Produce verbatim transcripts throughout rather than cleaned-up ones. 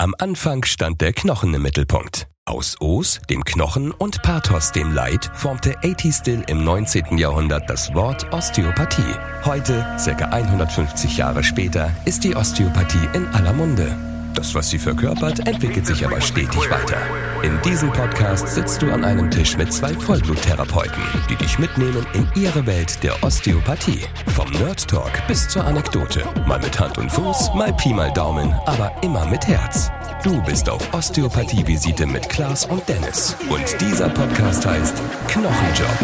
Am Anfang stand der Knochen im Mittelpunkt. Aus Os, dem Knochen, und Pathos, dem Leid, formte A T Still im neunzehnten Jahrhundert das Wort Osteopathie. Heute, circa hundertfünfzig Jahre später, ist die Osteopathie in aller Munde. Das, was sie verkörpert, entwickelt sich aber stetig weiter. In diesem Podcast sitzt du an einem Tisch mit zwei Vollbluttherapeuten, die dich mitnehmen in ihre Welt der Osteopathie. Vom Nerd Talk bis zur Anekdote. Mal mit Hand und Fuß, mal Pi mal Daumen, aber immer mit Herz. Du bist auf Osteopathie-Visite mit Klaas und Dennis. Und dieser Podcast heißt Knochenjob.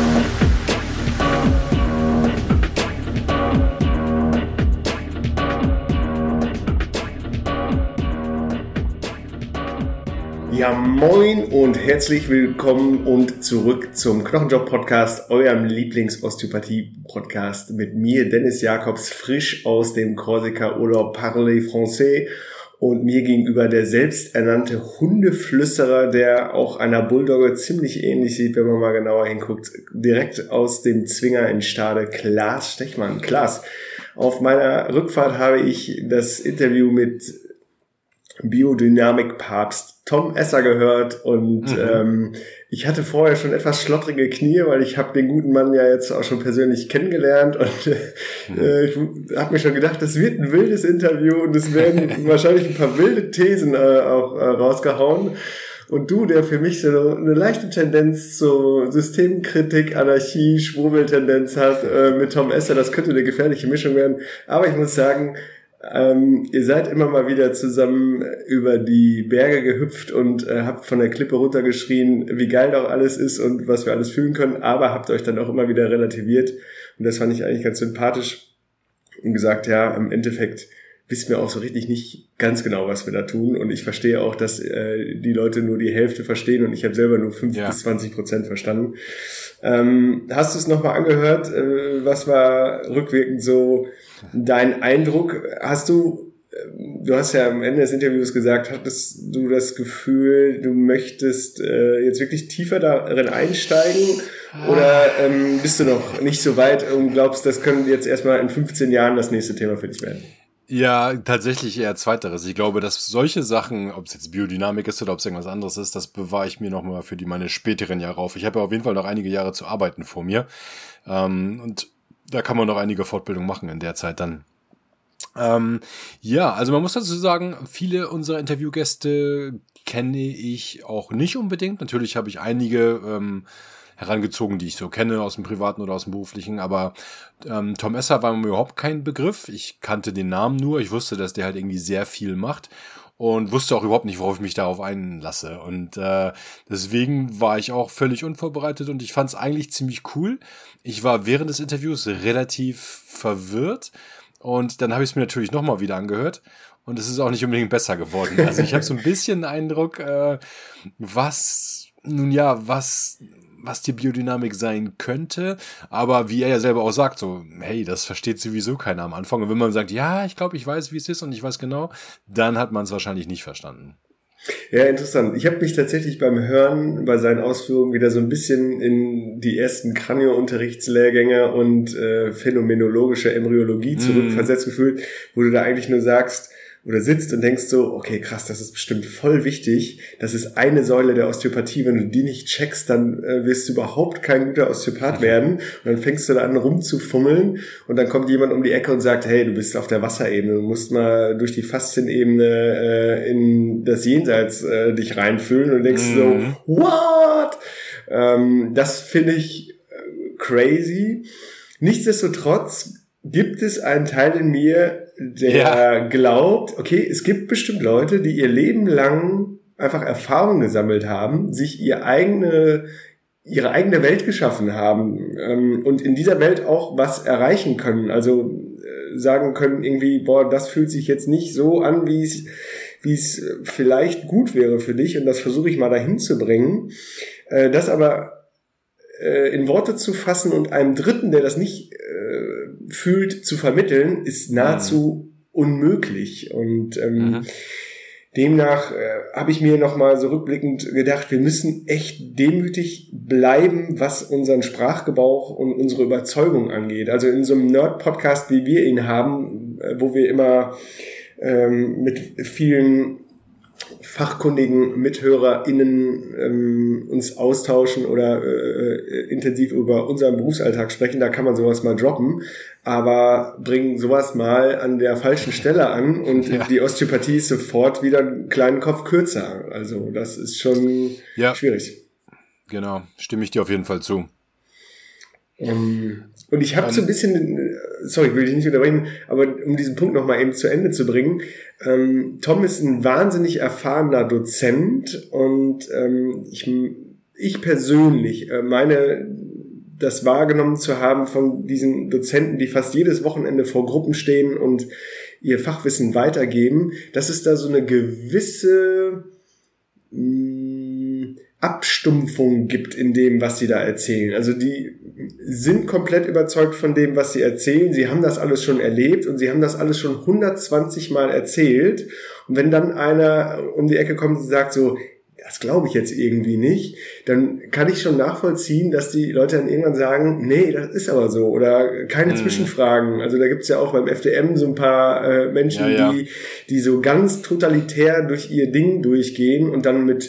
Ja, moin und herzlich willkommen und zurück zum Knochenjob-Podcast, eurem Lieblings-Osteopathie-Podcast mit mir, Dennis Jakobs, frisch aus dem Korsika-Urlaub Parler Français, und mir gegenüber der selbsternannte Hundeflüsterer, der auch einer Bulldogge ziemlich ähnlich sieht, wenn man mal genauer hinguckt, direkt aus dem Zwinger in Stade, Klaas Stechmann. Klaas, auf meiner Rückfahrt habe ich das Interview mit Biodynamik-Papst Tom Esser gehört und mhm. ähm, ich hatte vorher schon etwas schlottrige Knie, weil ich habe den guten Mann ja jetzt auch schon persönlich kennengelernt und mhm. äh, ich habe mir schon gedacht, das wird ein wildes Interview und es werden wahrscheinlich ein paar wilde Thesen äh, auch äh, rausgehauen. Und du, der für mich so eine leichte Tendenz zur Systemkritik, Anarchie, Schwurbeltendenz hat äh, mit Tom Esser, das könnte eine gefährliche Mischung werden. Aber ich muss sagen, Ähm, ihr seid immer mal wieder zusammen über die Berge gehüpft und äh, habt von der Klippe runtergeschrien, wie geil doch alles ist und was wir alles fühlen können, aber habt euch dann auch immer wieder relativiert und das fand ich eigentlich ganz sympathisch und gesagt, ja, im Endeffekt wissen wir auch so richtig nicht ganz genau, was wir da tun, und ich verstehe auch, dass äh, die Leute nur die Hälfte verstehen und ich habe selber nur fünf ja. bis zwanzig Prozent verstanden. Ähm, hast du es nochmal angehört? Äh, was war rückwirkend so dein Eindruck? Hast du, du hast ja am Ende des Interviews gesagt, hattest du das Gefühl, du möchtest äh, jetzt wirklich tiefer darin einsteigen, oder ähm, bist du noch nicht so weit und glaubst, das könnte jetzt erstmal in fünfzehn Jahren das nächste Thema für dich werden? Ja, tatsächlich eher zweiteres. Ich glaube, dass solche Sachen, ob es jetzt Biodynamik ist oder ob es irgendwas anderes ist, das bewahre ich mir nochmal für die meine späteren Jahre auf. Ich habe ja auf jeden Fall noch einige Jahre zu arbeiten vor mir. Ähm, und da kann man noch einige Fortbildungen machen in der Zeit dann. Ähm, ja, also man muss dazu sagen, viele unserer Interviewgäste kenne ich auch nicht unbedingt. Natürlich habe ich einige ähm, herangezogen, die ich so kenne aus dem Privaten oder aus dem Beruflichen, aber ähm, Tom Esser war mir überhaupt kein Begriff. Ich kannte den Namen nur, ich wusste, dass der halt irgendwie sehr viel macht und wusste auch überhaupt nicht, worauf ich mich darauf einlasse, und äh, deswegen war ich auch völlig unvorbereitet und ich fand es eigentlich ziemlich cool. Ich war während des Interviews relativ verwirrt und dann habe ich es mir natürlich nochmal wieder angehört. Und es ist auch nicht unbedingt besser geworden. Also ich habe so ein bisschen den Eindruck, äh, was, nun ja, was... was die Biodynamik sein könnte, aber wie er ja selber auch sagt, so, hey, das versteht sowieso keiner am Anfang, und wenn man sagt, ja, ich glaube, ich weiß, wie es ist und ich weiß genau, dann hat man es wahrscheinlich nicht verstanden. Ja, interessant. Ich habe mich tatsächlich beim Hören bei seinen Ausführungen wieder so ein bisschen in die ersten Kranio-Unterrichtslehrgänge und äh, phänomenologische Embryologie zurückversetzt mm. gefühlt, wo du da eigentlich nur sagst, oder sitzt und denkst so, okay, krass, das ist bestimmt voll wichtig. Das ist eine Säule der Osteopathie. Wenn du die nicht checkst, dann äh, wirst du überhaupt kein guter Osteopath werden. Und dann fängst du da an rumzufummeln und dann kommt jemand um die Ecke und sagt, hey, du bist auf der Wasserebene, du musst mal durch die Faszienebene äh, in das Jenseits äh, dich reinfühlen, und denkst mhm. so, what? Ähm, das finde ich äh, crazy. Nichtsdestotrotz gibt es einen Teil in mir, der ja. glaubt, okay, es gibt bestimmt Leute, die ihr Leben lang einfach Erfahrungen gesammelt haben, sich ihr eigene, ihre eigene Welt geschaffen haben ähm, und in dieser Welt auch was erreichen können. Also äh, sagen können irgendwie, boah, das fühlt sich jetzt nicht so an, wie es wie es vielleicht gut wäre für dich, und das versuche ich mal dahin zu bringen. Äh, das aber äh, in Worte zu fassen und einem Dritten, der das nicht äh, fühlt, zu vermitteln, ist nahezu mhm. unmöglich. Und ähm, mhm. demnach äh, habe ich mir nochmal so rückblickend gedacht, wir müssen echt demütig bleiben, was unseren Sprachgebrauch und unsere Überzeugung angeht. Also in so einem Nerd-Podcast, wie wir ihn haben, äh, wo wir immer ähm, mit vielen fachkundigen MithörerInnen ähm, uns austauschen oder äh, intensiv über unseren Berufsalltag sprechen, da kann man sowas mal droppen, aber bringen sowas mal an der falschen Stelle an und ja. die Osteopathie ist sofort wieder einen kleinen Kopf kürzer. Also das ist schon ja. schwierig. Genau, stimme ich dir auf jeden Fall zu. Um, und ich habe um, so ein bisschen, sorry, will ich nicht unterbrechen, aber um diesen Punkt nochmal eben zu Ende zu bringen, ähm, Tom ist ein wahnsinnig erfahrener Dozent und ähm, ich, ich persönlich äh, meine, das wahrgenommen zu haben von diesen Dozenten, die fast jedes Wochenende vor Gruppen stehen und ihr Fachwissen weitergeben, dass es da so eine gewisse mh, Abstumpfung gibt in dem, was sie da erzählen. Also die sind komplett überzeugt von dem, was sie erzählen. Sie haben das alles schon erlebt und sie haben das alles schon hundertzwanzig Mal erzählt. Und wenn dann einer um die Ecke kommt und sagt so, das glaube ich jetzt irgendwie nicht, dann kann ich schon nachvollziehen, dass die Leute dann irgendwann sagen, nee, das ist aber so. Oder keine mhm. Zwischenfragen. Also da gibt's ja auch beim F D M so ein paar äh, Menschen, ja, ja. die die so ganz totalitär durch ihr Ding durchgehen und dann mit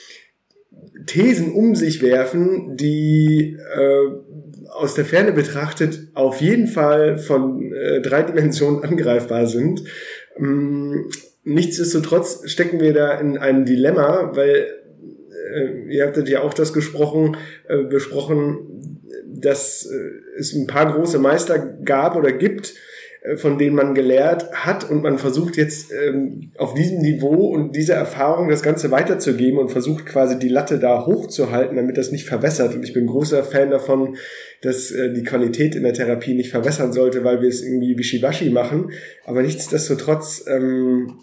Thesen um sich werfen, die äh, aus der Ferne betrachtet auf jeden Fall von äh, drei Dimensionen angreifbar sind. Ähm, nichtsdestotrotz stecken wir da in einem Dilemma, weil äh, ihr hattet ja auch das gesprochen, äh, besprochen, dass äh, es ein paar große Meister gab oder gibt, von denen man gelehrt hat und man versucht jetzt ähm, auf diesem Niveau und dieser Erfahrung das Ganze weiterzugeben und versucht quasi die Latte da hochzuhalten, damit das nicht verwässert. Und ich bin großer Fan davon, dass äh, die Qualität in der Therapie nicht verwässern sollte, weil wir es irgendwie wischiwaschi machen. Aber nichtsdestotrotz ähm,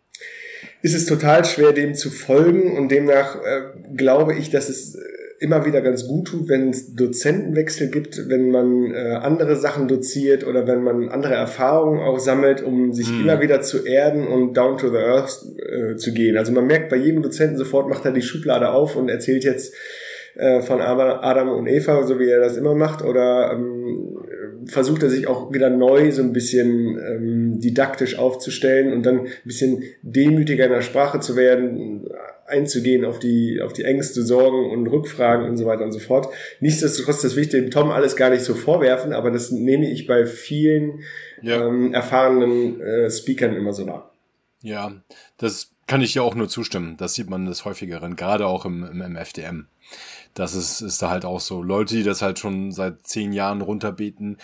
ist es total schwer, dem zu folgen und demnach äh, glaube ich, dass es immer wieder ganz gut tut, wenn es Dozentenwechsel gibt, wenn man äh, andere Sachen doziert oder wenn man andere Erfahrungen auch sammelt, um sich mhm. immer wieder zu erden und down to the earth äh, zu gehen. Also man merkt bei jedem Dozenten sofort, macht er die Schublade auf und erzählt jetzt äh, von Adam und Eva, so wie er das immer macht, oder ähm, versucht er sich auch wieder neu so ein bisschen ähm, didaktisch aufzustellen und dann ein bisschen demütiger in der Sprache zu werden, einzugehen auf die auf die Ängste, Sorgen und Rückfragen und so weiter und so fort. Nichtsdestotrotz, das will ich dem Tom alles gar nicht so vorwerfen, aber das nehme ich bei vielen ja. ähm, erfahrenen äh, Speakern immer so wahr. Ja, das kann ich ja auch nur zustimmen. Das sieht man des Häufigeren, gerade auch im, im, im F D M. Das ist, ist da halt auch so. Leute, die das halt schon seit zehn Jahren runterbeten,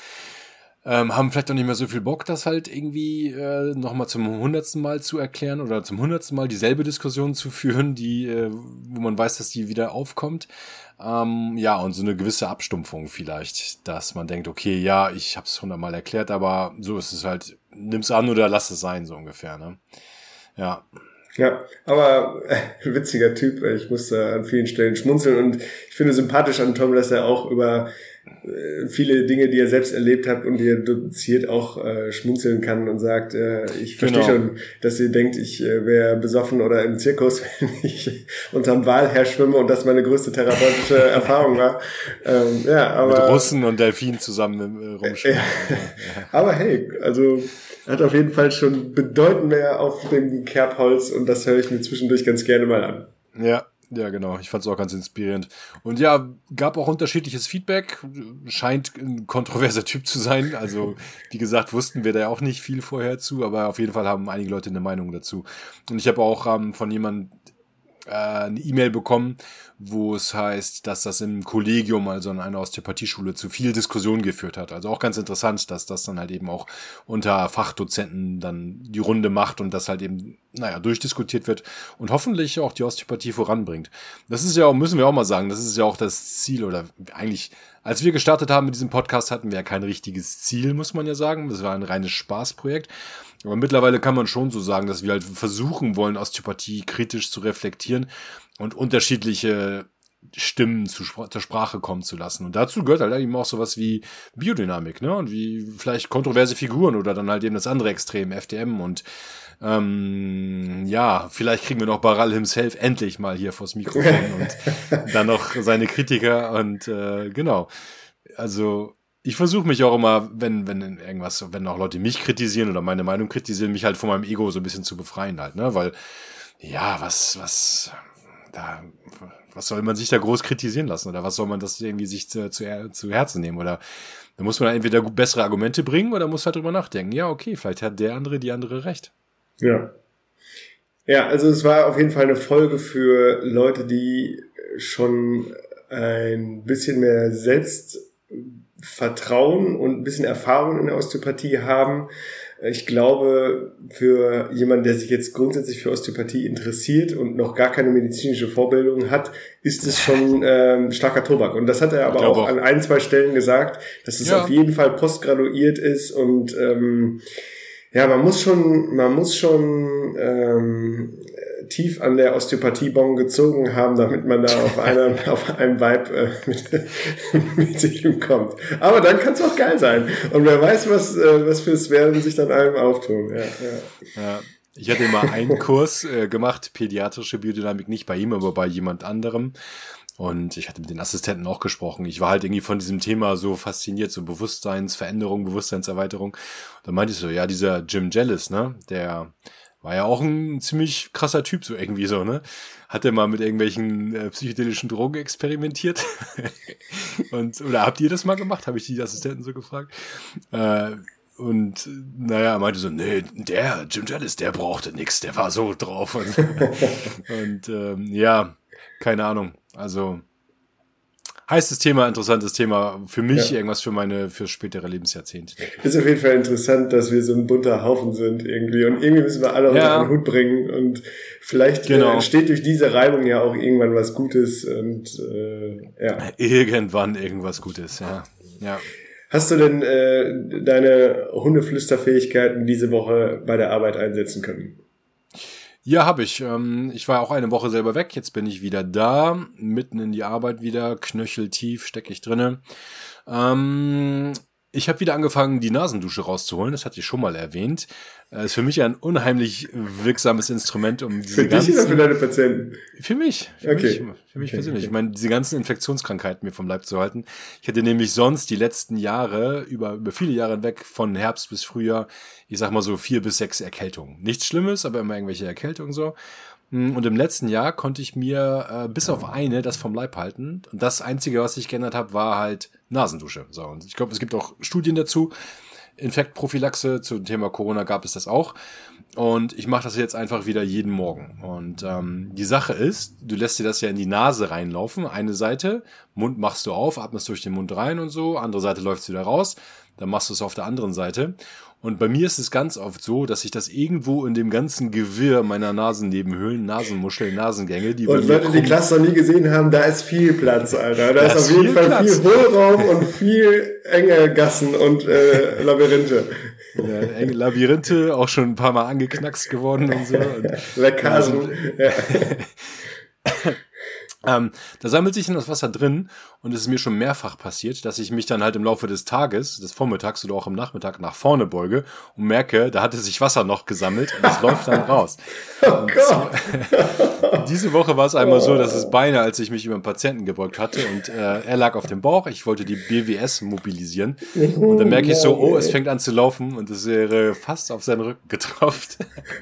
Ähm, haben vielleicht auch nicht mehr so viel Bock, das halt irgendwie äh, nochmal zum hundertsten Mal zu erklären oder zum hundertsten Mal dieselbe Diskussion zu führen, die, äh, wo man weiß, dass die wieder aufkommt. Ähm, ja, und so eine gewisse Abstumpfung vielleicht, dass man denkt, okay, ja, ich hab's hundertmal erklärt, aber so ist es halt, nimm's an oder lass es sein, so ungefähr, ne? Ja. Ja, aber äh, witziger Typ, ich musste an vielen Stellen schmunzeln und ich finde sympathisch an Tom, dass er auch über äh, viele Dinge, die er selbst erlebt hat und die er doziert, auch äh, schmunzeln kann und sagt, äh, ich verstehe genau. schon, dass ihr denkt, ich äh, wäre besoffen oder im Zirkus, wenn ich unterm Wal her schwimme und das meine größte therapeutische Erfahrung war. Ähm, ja, aber, mit Russen und Delfinen zusammen äh, rumschwimmen. Äh, ja. Aber hey, also hat auf jeden Fall schon bedeutend mehr auf dem Kerbholz und das höre ich mir zwischendurch ganz gerne mal an. Ja, ja, genau. Ich fand es auch ganz inspirierend. Und ja, gab auch unterschiedliches Feedback. Scheint ein kontroverser Typ zu sein. Also, wie gesagt, wussten wir da ja auch nicht viel vorher zu, aber auf jeden Fall haben einige Leute eine Meinung dazu. Und ich habe auch ähm, von jemandem äh, eine E-Mail bekommen, wo es heißt, dass das im Kollegium, also an einer Osteopathieschule, zu viel Diskussion geführt hat. Also auch ganz interessant, dass das dann halt eben auch unter Fachdozenten dann die Runde macht und das halt eben, naja, durchdiskutiert wird und hoffentlich auch die Osteopathie voranbringt. Das ist ja auch, müssen wir auch mal sagen, das ist ja auch das Ziel oder eigentlich, als wir gestartet haben mit diesem Podcast, hatten wir ja kein richtiges Ziel, muss man ja sagen. Das war ein reines Spaßprojekt. Aber mittlerweile kann man schon so sagen, dass wir halt versuchen wollen, Osteopathie kritisch zu reflektieren und unterschiedliche Stimmen zu, zur Sprache kommen zu lassen. Und dazu gehört halt eben auch sowas wie Biodynamik, ne? Und wie vielleicht kontroverse Figuren oder dann halt eben das andere Extrem, F D M. Und ähm, ja, vielleicht kriegen wir noch Baral himself endlich mal hier vors Mikrofon und dann noch seine Kritiker und äh, genau. Also ich versuche mich auch immer, wenn wenn irgendwas, wenn auch Leute mich kritisieren oder meine Meinung kritisieren, mich halt von meinem Ego so ein bisschen zu befreien halt, ne? Weil ja, was, was, da, was soll man sich da groß kritisieren lassen oder was soll man das irgendwie sich zu, zu, zu Herzen nehmen oder da muss man entweder bessere Argumente bringen oder muss halt drüber nachdenken. Ja, okay, vielleicht hat der andere, die andere recht. Ja. Ja, also es war auf jeden Fall eine Folge für Leute, die schon ein bisschen mehr Selbstvertrauen und ein bisschen Erfahrung in der Osteopathie haben. Ich glaube, für jemanden, der sich jetzt grundsätzlich für Osteopathie interessiert und noch gar keine medizinische Vorbildung hat, ist es schon ähm, starker Tobak. Und das hat er aber auch, auch an ein, zwei Stellen gesagt, dass es ja. auf jeden Fall postgraduiert ist und ähm, ja, man muss schon, man muss schon ähm, tief an der Osteopathiebong gezogen haben, damit man da auf einer, auf einem Vibe äh, mit, mit ihm kommt. Aber dann kann es auch geil sein. Und wer weiß, was, äh, was für Sphären sich dann einem auftun. Ja, ja. Ja. Ich hatte mal einen Kurs äh, gemacht, pädiatrische Biodynamik, nicht bei ihm, aber bei jemand anderem. Und ich hatte mit den Assistenten auch gesprochen. Ich war halt irgendwie von diesem Thema so fasziniert, so Bewusstseinsveränderung, Bewusstseinserweiterung. Da meinte ich so, ja, dieser Jim Jellis, ne, der war ja auch ein ziemlich krasser Typ, so irgendwie so, ne? Hat er mal mit irgendwelchen äh, psychedelischen Drogen experimentiert? Und, oder habt ihr das mal gemacht? Habe ich die Assistenten so gefragt. Äh, Und naja, er meinte so, nee, der Jim Jellis, der brauchte nix, der war so drauf. Und, und ähm, ja, keine Ahnung. Also heißes Thema, interessantes Thema. Für mich ja. irgendwas für meine, für spätere Lebensjahrzehnte. Ist auf jeden Fall interessant, dass wir so ein bunter Haufen sind irgendwie. Und irgendwie müssen wir alle unter ja. einen Hut bringen. Und vielleicht genau. äh, entsteht durch diese Reibung ja auch irgendwann was Gutes. Und äh, ja. Irgendwann irgendwas Gutes, ja. Ja. Hast du denn äh, deine Hundeflüsterfähigkeiten diese Woche bei der Arbeit einsetzen können? Ja, habe ich. Ähm, ich war auch eine Woche selber weg. Jetzt bin ich wieder da, mitten in die Arbeit wieder, knöcheltief stecke ich drinne. Ähm, ich habe wieder angefangen, die Nasendusche rauszuholen. Das hatte ich schon mal erwähnt. Das ist für mich ein unheimlich wirksames Instrument, um diese Für ganzen... dich oder für deine Patienten? Für mich. Für okay. mich, für mich okay, persönlich. Okay. Ich meine, diese ganzen Infektionskrankheiten mir vom Leib zu halten. Ich hatte nämlich sonst die letzten Jahre, über, über viele Jahre hinweg, von Herbst bis Frühjahr, ich sag mal so vier bis sechs Erkältungen. Nichts Schlimmes, aber immer irgendwelche Erkältungen so. Und im letzten Jahr konnte ich mir äh, bis auf eine das vom Leib halten. Und das Einzige, was ich geändert habe, war halt Nasendusche. So, und ich glaube, es gibt auch Studien dazu. Infektprophylaxe zum Thema Corona gab es das auch. Und ich mache das jetzt einfach wieder jeden Morgen. Und ähm, die Sache ist, du lässt dir das ja in die Nase reinlaufen. Eine Seite, Mund machst du auf, atmest durch den Mund rein und so. Andere Seite läuft wieder raus. Dann machst du es auf der anderen Seite. Und bei mir ist es ganz oft so, dass ich das irgendwo in dem ganzen Gewirr meiner Nasennebenhöhlen, Nasenmuscheln, Nasengänge, die und Leute, die Cluster nie gesehen haben, da ist viel Platz, Alter. Da, da ist auf jeden Fall Platz. viel Hohlraum und viel enge Gassen und äh, Labyrinthe. Ja, enge Labyrinthe, auch schon ein paar Mal angeknackst geworden und so. Leckasen. Ja. Ähm, da sammelt sich dann das Wasser drin und es ist mir schon mehrfach passiert, dass ich mich dann halt im Laufe des Tages, des Vormittags oder auch am Nachmittag nach vorne beuge und merke, da hatte sich Wasser noch gesammelt und es läuft dann raus. Oh Gott. Diese Woche war es einmal so, dass es beinahe, als ich mich über einen Patienten gebeugt hatte und äh, er lag auf dem Bauch, ich wollte die B W S mobilisieren und dann merke ich so, oh, es fängt an zu laufen und es wäre fast auf seinen Rücken getropft.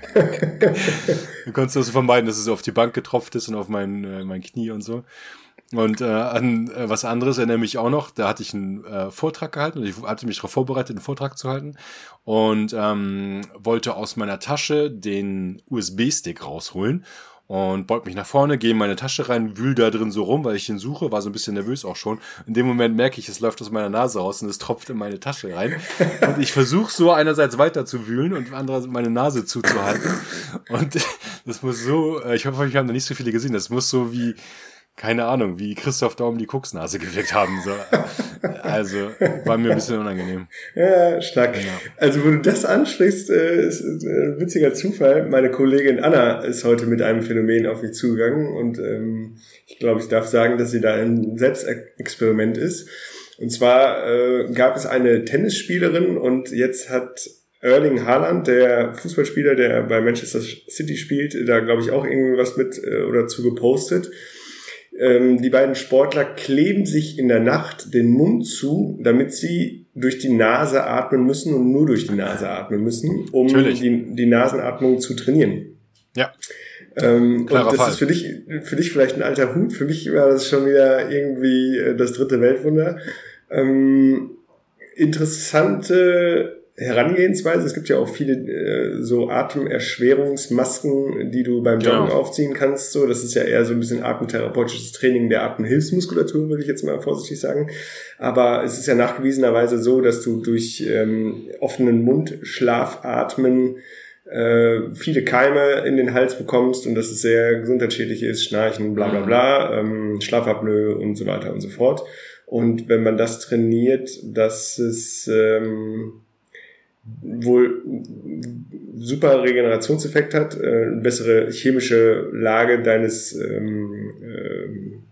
Du konntest das vermeiden, dass es auf die Bank getropft ist und auf mein, äh, mein Knie und so. Und äh, an äh, was anderes erinnere mich auch noch, da hatte ich einen äh, Vortrag gehalten und ich hatte mich darauf vorbereitet, einen Vortrag zu halten und ähm, wollte aus meiner Tasche den U S B-Stick rausholen und beug mich nach vorne, gehe in meine Tasche rein, wühl da drin so rum, weil ich ihn suche, war so ein bisschen nervös auch schon. In dem Moment merke ich, es läuft aus meiner Nase raus und es tropft in meine Tasche rein. Und ich versuche so einerseits weiter zu wühlen und andererseits meine Nase zuzuhalten. Und das muss so, ich hoffe, wir haben da nicht so viele gesehen, das muss so wie, keine Ahnung, wie Christoph Daum die Koksnase gewirkt haben. So. Also, war mir ein bisschen unangenehm. Ja, stark. Ja. Also, wo du das ansprichst, äh, ist ein witziger Zufall. Meine Kollegin Anna ist heute mit einem Phänomen auf mich zugegangen und ähm, ich glaube, ich darf sagen, dass sie da ein Selbstexperiment ist. Und zwar äh, gab es eine Tennisspielerin und jetzt hat Erling Haaland, der Fußballspieler, der bei Manchester City spielt, da glaube ich auch irgendwas mit äh, oder zu gepostet. Die beiden Sportler kleben sich in der Nacht den Mund zu, damit sie durch die Nase atmen müssen und nur durch die Nase atmen müssen, um die, die Nasenatmung zu trainieren. Ja. Ähm, und das Fall. ist für dich, für dich vielleicht ein alter Hut. Für mich war das schon wieder irgendwie das dritte Weltwunder. Ähm, interessante Herangehensweise. Es gibt ja auch viele äh, so Atemerschwerungsmasken, die du beim Joggen genau. aufziehen kannst. So, das ist ja eher so ein bisschen atemtherapeutisches Training der Atemhilfsmuskulatur, würde ich jetzt mal vorsichtig sagen. Aber es ist ja nachgewiesenerweise so, dass du durch ähm, offenen Mund Schlafatmen äh, viele Keime in den Hals bekommst und dass es sehr gesundheitsschädlich ist, Schnarchen, bla bla bla, ähm, Schlafapnoe und so weiter und so fort. Und wenn man das trainiert, dass es ähm, wohl super Regenerationseffekt hat, äh, eine bessere chemische Lage deines ähm, äh,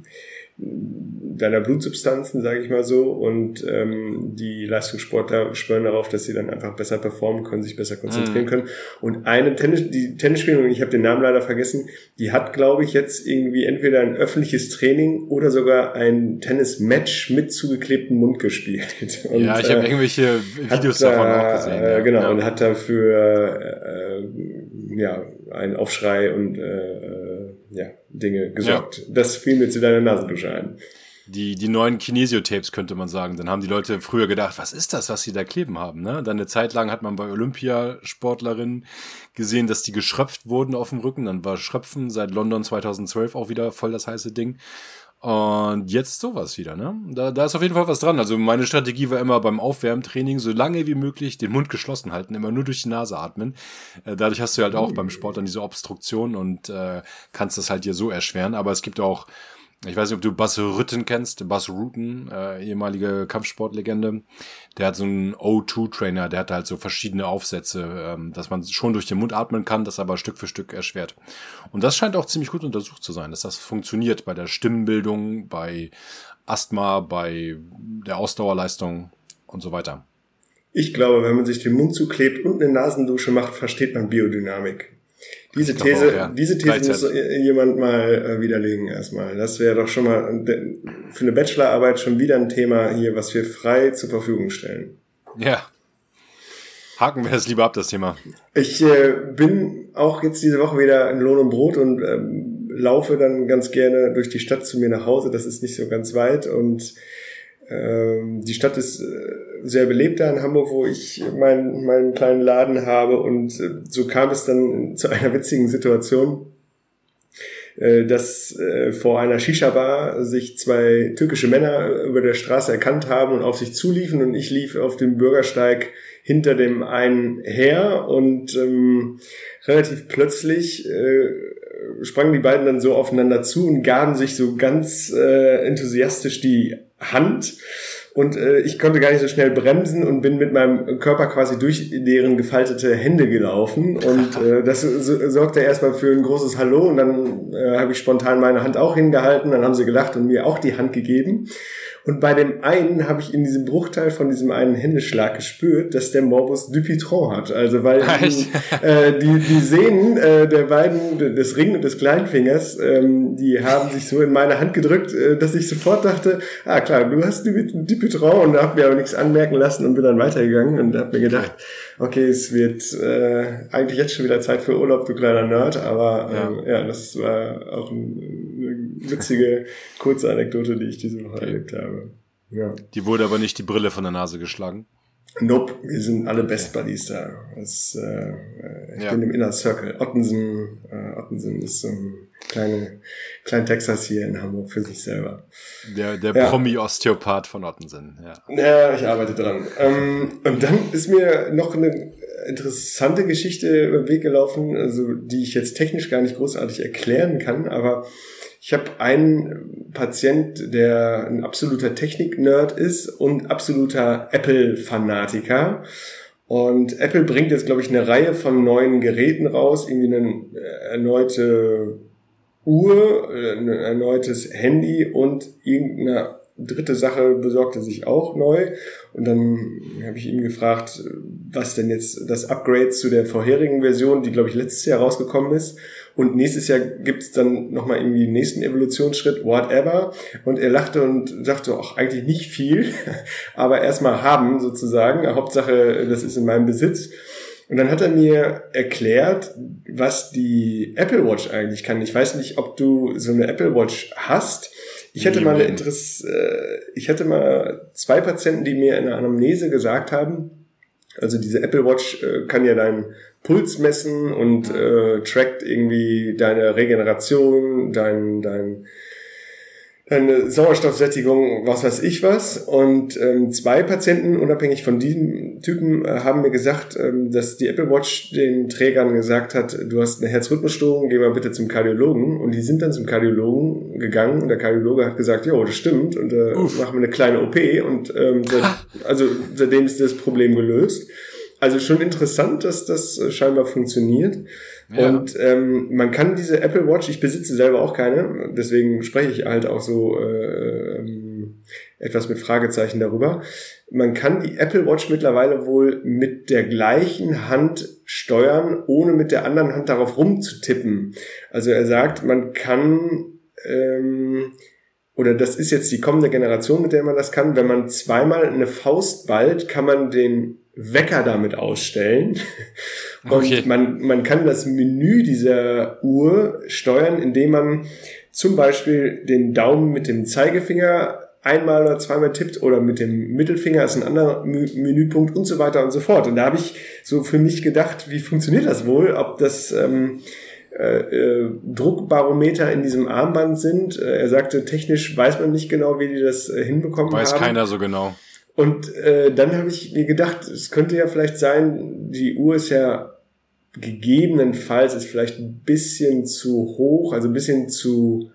deiner Blutsubstanzen, sage ich mal so, und ähm, die Leistungssportler schwören darauf, dass sie dann einfach besser performen können, sich besser konzentrieren mm. können. Und eine Tennis, die Tennisspielerin, ich habe den Namen leider vergessen, die hat, glaube ich, jetzt irgendwie entweder ein öffentliches Training oder sogar ein Tennismatch mit zugeklebten Mund gespielt. Und, ja, ich habe äh, irgendwelche Videos da, davon auch gesehen. Äh, ja. genau, ja. und hat dafür äh, ja einen Aufschrei und äh, ja, Dinge gesorgt. Ja. Das fiel mir zu deiner Nasendusche ein. Die, die neuen Kinesiotapes könnte man sagen. Dann haben die Leute früher gedacht, was ist das, was sie da kleben haben, ne? Dann eine Zeit lang hat man bei Olympiasportlerinnen gesehen, dass die geschröpft wurden auf dem Rücken. Dann war Schröpfen seit London zweitausendzwölf auch wieder voll das heiße Ding. Und jetzt sowas wieder, ne? Da, da ist auf jeden Fall was dran. Also meine Strategie war immer beim Aufwärmtraining so lange wie möglich den Mund geschlossen halten, immer nur durch die Nase atmen. Äh, dadurch hast du halt auch beim Sport dann diese Obstruktion und äh, kannst das halt dir so erschweren. Aber es gibt auch, ich weiß nicht, ob du Bas Rutten kennst, Bas Rutten, äh, ehemalige Kampfsportlegende. Der hat so einen O zwei Trainer, der hat halt so verschiedene Aufsätze, ähm, dass man schon durch den Mund atmen kann, das aber Stück für Stück erschwert. Und das scheint auch ziemlich gut untersucht zu sein, dass das funktioniert bei der Stimmenbildung, bei Asthma, bei der Ausdauerleistung und so weiter. Ich glaube, wenn man sich den Mund zuklebt und eine Nasendusche macht, versteht man Biodynamik. Diese These, auch, ja. diese These muss jemand mal äh, widerlegen erstmal. Das wäre doch schon mal für eine Bachelorarbeit schon wieder ein Thema hier, was wir frei zur Verfügung stellen. Ja. Haken wir das lieber ab, das Thema. Ich äh, bin auch jetzt diese Woche wieder in Lohn und Brot und ähm, laufe dann ganz gerne durch die Stadt zu mir nach Hause. Das ist nicht so ganz weit und ähm, die Stadt ist äh, sehr belebt da in Hamburg, wo ich meinen meinen kleinen Laden habe und äh, so kam es dann zu einer witzigen Situation, äh, dass äh, vor einer Shisha-Bar sich zwei türkische Männer über der Straße erkannt haben und auf sich zuliefen und ich lief auf dem Bürgersteig hinter dem einen her und ähm, relativ plötzlich äh, sprangen die beiden dann so aufeinander zu und gaben sich so ganz äh, enthusiastisch die Hand und äh, ich konnte gar nicht so schnell bremsen und bin mit meinem Körper quasi durch deren gefaltete Hände gelaufen und äh, das so, sorgte erstmal für ein großes Hallo und dann äh, habe ich spontan meine Hand auch hingehalten, dann haben sie gelacht und mir auch die Hand gegeben. Und bei dem einen habe ich in diesem Bruchteil von diesem einen Händeschlag gespürt, dass der Morbus Dupuytren hat. Also weil die, äh, die, die Sehnen äh, der beiden, des Ring und des Kleinfingers, ähm, die haben sich so in meine Hand gedrückt, äh, dass ich sofort dachte, ah klar, du hast Dupuytren und habe mir aber nichts anmerken lassen und bin dann weitergegangen und habe mir gedacht, okay, es wird äh, eigentlich jetzt schon wieder Zeit für Urlaub, du kleiner Nerd, aber ähm, ja. ja, das war auch ein, eine witzige, kurze Anekdote, die ich diese Woche okay. erlebt habe. Ja. Die wurde aber nicht die Brille von der Nase geschlagen? Nope, wir sind alle Best Buddies da. Das, äh, ich ja. bin im Inner Circle. Ottensen, äh, Ottensen ist so ein kleine, klein Texas hier in Hamburg für sich selber. Der, der ja. Promi-Osteopath von Ottensen, ja. Ja, ich arbeite dran. Ähm, und dann ist mir noch eine interessante Geschichte über den Weg gelaufen, also die ich jetzt technisch gar nicht großartig erklären kann, aber ich habe einen Patient, der ein absoluter Technik-Nerd ist und absoluter Apple-Fanatiker. Und Apple bringt jetzt, glaube ich, eine Reihe von neuen Geräten raus, irgendwie eine erneute Uhr, ein erneutes Handy und irgendeine dritte Sache besorgt er sich auch neu. Und dann habe ich ihn gefragt, was denn jetzt das Upgrade zu der vorherigen Version, die, glaube ich, letztes Jahr rausgekommen ist. Und nächstes Jahr gibt's dann nochmal irgendwie den nächsten Evolutionsschritt, whatever. Und er lachte und sagte, ach, eigentlich nicht viel, aber erstmal haben sozusagen. Hauptsache, das ist in meinem Besitz. Und dann hat er mir erklärt, was die Apple Watch eigentlich kann. Ich weiß nicht, ob du so eine Apple Watch hast. Ich hatte mal eine Interess, äh, ich hatte mal zwei Patienten, die mir in der Anamnese gesagt haben, also diese Apple Watch äh, kann ja deinen Puls messen und äh, trackt irgendwie deine Regeneration, dein, dein eine Sauerstoffsättigung, was weiß ich was. Und ähm, zwei Patienten, unabhängig von diesem Typen, äh, haben mir gesagt, ähm, dass die Apple Watch den Trägern gesagt hat, du hast eine Herzrhythmusstörung, geh mal bitte zum Kardiologen. Und die sind dann zum Kardiologen gegangen und der Kardiologe hat gesagt, jo, das stimmt. Und äh, machen wir eine kleine O P. Und ähm, seit, also seitdem ist das Problem gelöst. Also schon interessant, dass das äh, scheinbar funktioniert. Ja. Und ähm, man kann diese Apple Watch, ich besitze selber auch keine, deswegen spreche ich halt auch so äh, ähm, etwas mit Fragezeichen darüber. Man kann die Apple Watch mittlerweile wohl mit der gleichen Hand steuern, ohne mit der anderen Hand darauf rumzutippen. Also er sagt, man kann, ähm, oder das ist jetzt die kommende Generation, mit der man das kann, wenn man zweimal eine Faust ballt, kann man den Wecker damit ausstellen. Und okay. man, man kann das Menü dieser Uhr steuern, indem man zum Beispiel den Daumen mit dem Zeigefinger einmal oder zweimal tippt oder mit dem Mittelfinger ist ein anderer Menüpunkt und so weiter und so fort. Und da habe ich so für mich gedacht, wie funktioniert das wohl? Ob das ähm, äh, äh, Druckbarometer in diesem Armband sind. Äh, er sagte, technisch weiß man nicht genau, wie die das äh, hinbekommen weiß haben. Weiß keiner so genau. Und äh, dann habe ich mir gedacht, es könnte ja vielleicht sein, die Uhr ist ja gegebenenfalls ist vielleicht ein bisschen zu hoch, also ein bisschen zu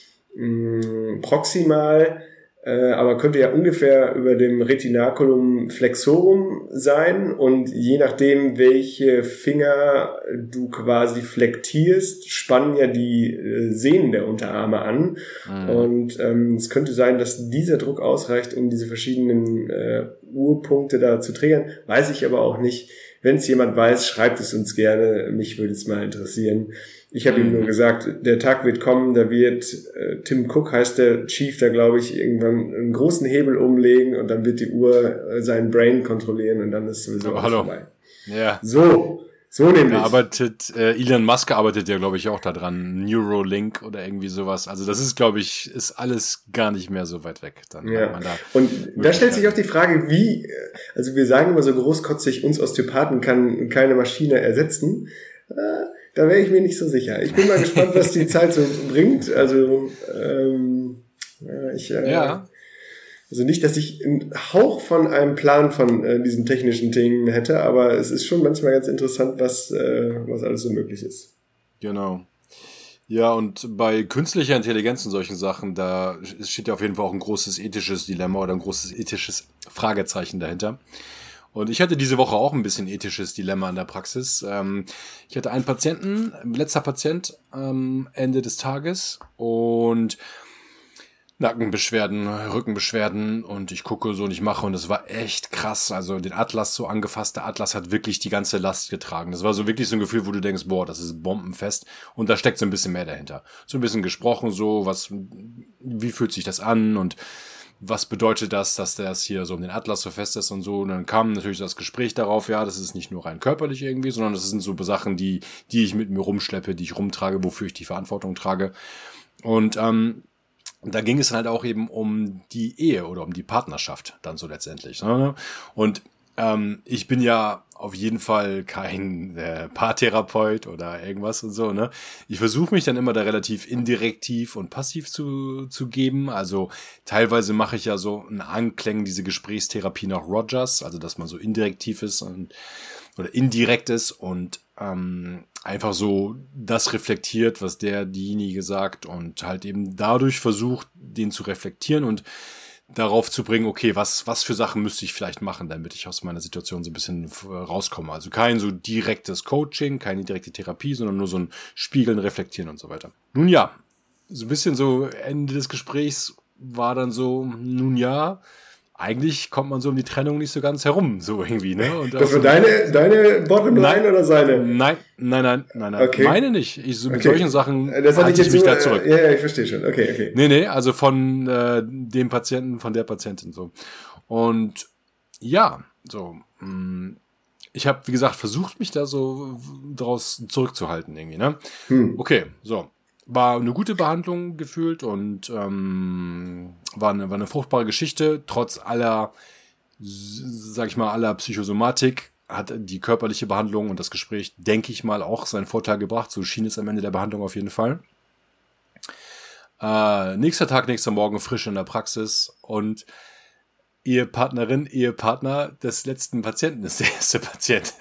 mh, proximal, äh, aber könnte ja ungefähr über dem Retinaculum flexorum sein und je nachdem, welche Finger du quasi flektierst, spannen ja die äh, Sehnen der Unterarme an. Mhm. Und ähm, es könnte sein, dass dieser Druck ausreicht, um diese verschiedenen äh, Uhrpunkte da zu triggern. Weiß ich aber auch nicht. Wenn es jemand weiß, schreibt es uns gerne. Mich würde es mal interessieren. Ich habe mhm. ihm nur gesagt, der Tag wird kommen, da wird äh, Tim Cook, heißt der Chief, da glaube ich, irgendwann einen großen Hebel umlegen und dann wird die Uhr äh, sein Brain kontrollieren und dann ist sowieso alles vorbei. Ja. So, so nämlich. Da arbeitet, äh, Elon Musk arbeitet ja, glaube ich, auch da dran. Neuralink oder irgendwie sowas. Also das ist, glaube ich, ist alles gar nicht mehr so weit weg. Dann ja. man da und da stellt sich auch die Frage, wie, also wir sagen immer so großkotzig, uns Osteopathen kann keine Maschine ersetzen. Äh, Da wäre ich mir nicht so sicher. Ich bin mal gespannt, was die Zeit so bringt. Also ähm, ja, ich äh, ja. also nicht, dass ich einen Hauch von einem Plan von äh, diesen technischen Dingen hätte, aber es ist schon manchmal ganz interessant, was äh, was alles so möglich ist. Genau. Ja, und bei künstlicher Intelligenz und solchen Sachen, da steht ja auf jeden Fall auch ein großes ethisches Dilemma oder ein großes ethisches Fragezeichen dahinter. Und ich hatte diese Woche auch ein bisschen ethisches Dilemma in der Praxis. Ähm, ich hatte einen Patienten, letzter Patient ähm, Ende des Tages und Nackenbeschwerden, Rückenbeschwerden und ich gucke so und ich mache und es war echt krass. Also den Atlas so angefasst, der Atlas hat wirklich die ganze Last getragen. Das war so wirklich so ein Gefühl, wo du denkst, boah, das ist bombenfest und da steckt so ein bisschen mehr dahinter. So ein bisschen gesprochen, so was, wie fühlt sich das an und was bedeutet das, dass das hier so um den Atlas so fest ist und so. Und dann kam natürlich das Gespräch darauf, ja, das ist nicht nur rein körperlich irgendwie, sondern das sind so Sachen, die die ich mit mir rumschleppe, die ich rumtrage, wofür ich die Verantwortung trage. Und ähm, da ging es halt auch eben um die Ehe oder um die Partnerschaft dann so letztendlich. Ne? Und ähm, ich bin ja auf jeden Fall kein äh, Paartherapeut oder irgendwas und so, ne? Ich versuche mich dann immer da relativ indirektiv und passiv zu zu geben. Also teilweise mache ich ja so einen Anklang, diese Gesprächstherapie nach Rogers, also dass man so indirektiv ist und oder indirekt ist und ähm, einfach so das reflektiert, was der diejenige sagt und halt eben dadurch versucht, den zu reflektieren und darauf zu bringen, okay, was was für Sachen müsste ich vielleicht machen, damit ich aus meiner Situation so ein bisschen rauskomme. Also kein so direktes Coaching, keine direkte Therapie, sondern nur so ein Spiegeln, Reflektieren und so weiter. Nun ja, so ein bisschen so Ende des Gesprächs war dann so, nun ja, eigentlich kommt man so um die Trennung nicht so ganz herum, so irgendwie, ne? Und das war so deine, deine Bottomline nein, oder seine? Nein, nein, nein, nein, nein. Okay. Meine nicht. Ich, so, mit okay. solchen Sachen das hatte ich, jetzt ich mich so, da zurück. Ja, ja, ich verstehe schon. Okay, okay. Nee, nee, also von äh, dem Patienten, von der Patientin so. Und ja, so, mh, ich habe, wie gesagt, versucht, mich da so draus zurückzuhalten irgendwie, ne? Hm. Okay, so. War eine gute Behandlung gefühlt und ähm, war, eine, war eine fruchtbare Geschichte. Trotz aller, sag ich mal, aller Psychosomatik hat die körperliche Behandlung und das Gespräch, denke ich mal, auch seinen Vorteil gebracht. So schien es am Ende der Behandlung auf jeden Fall. Äh, nächster Tag, nächster Morgen, frisch in der Praxis und Ehepartnerin, Ehepartner des letzten Patienten ist der erste Patient.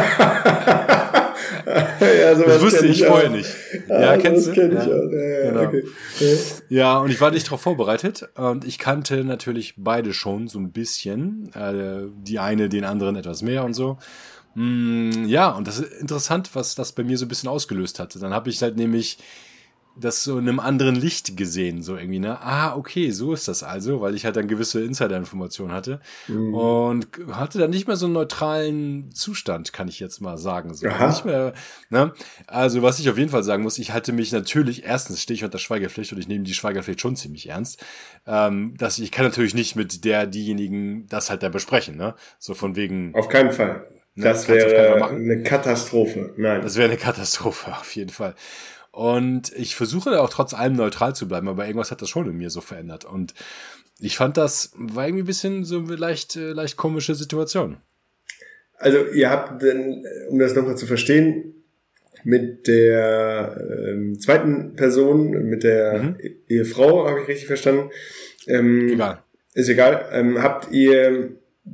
Ja, das wusste ich vorher nicht. Ja, ja kennst das du? Kenn ich ja. auch. Ja, Genau. Okay. Ja, und ich war nicht darauf vorbereitet und ich kannte natürlich beide schon so ein bisschen. Äh, die eine, den anderen etwas mehr und so. Mm, ja, und das ist interessant, was das bei mir so ein bisschen ausgelöst hatte. Dann habe ich halt nämlich das so in einem anderen Licht gesehen, so irgendwie, ne? Ah, okay, so ist das also, weil ich halt dann gewisse Insider-Informationen hatte mhm. und hatte dann nicht mehr so einen neutralen Zustand, kann ich jetzt mal sagen. So. Nicht mehr, ne? Also, was ich auf jeden Fall sagen muss, ich halte mich natürlich, erstens stehe ich unter Schweigepflicht und ich nehme die Schweigepflicht schon ziemlich ernst, ähm, dass ich, ich kann natürlich nicht mit der, diejenigen das halt dann besprechen, ne? So von wegen. Auf keinen Fall. Ne, das wäre eine Katastrophe. Nein. Das wäre eine Katastrophe, auf jeden Fall. Und ich versuche auch trotz allem neutral zu bleiben, aber irgendwas hat das schon in mir so verändert. Und ich fand, das war irgendwie ein bisschen so eine leicht, leicht komische Situation. Also ihr habt, denn, um das nochmal zu verstehen, mit der ähm, zweiten Person, mit der mhm. Ehefrau, habe ich richtig verstanden? Ähm, egal. Ist egal. Ähm, habt ihr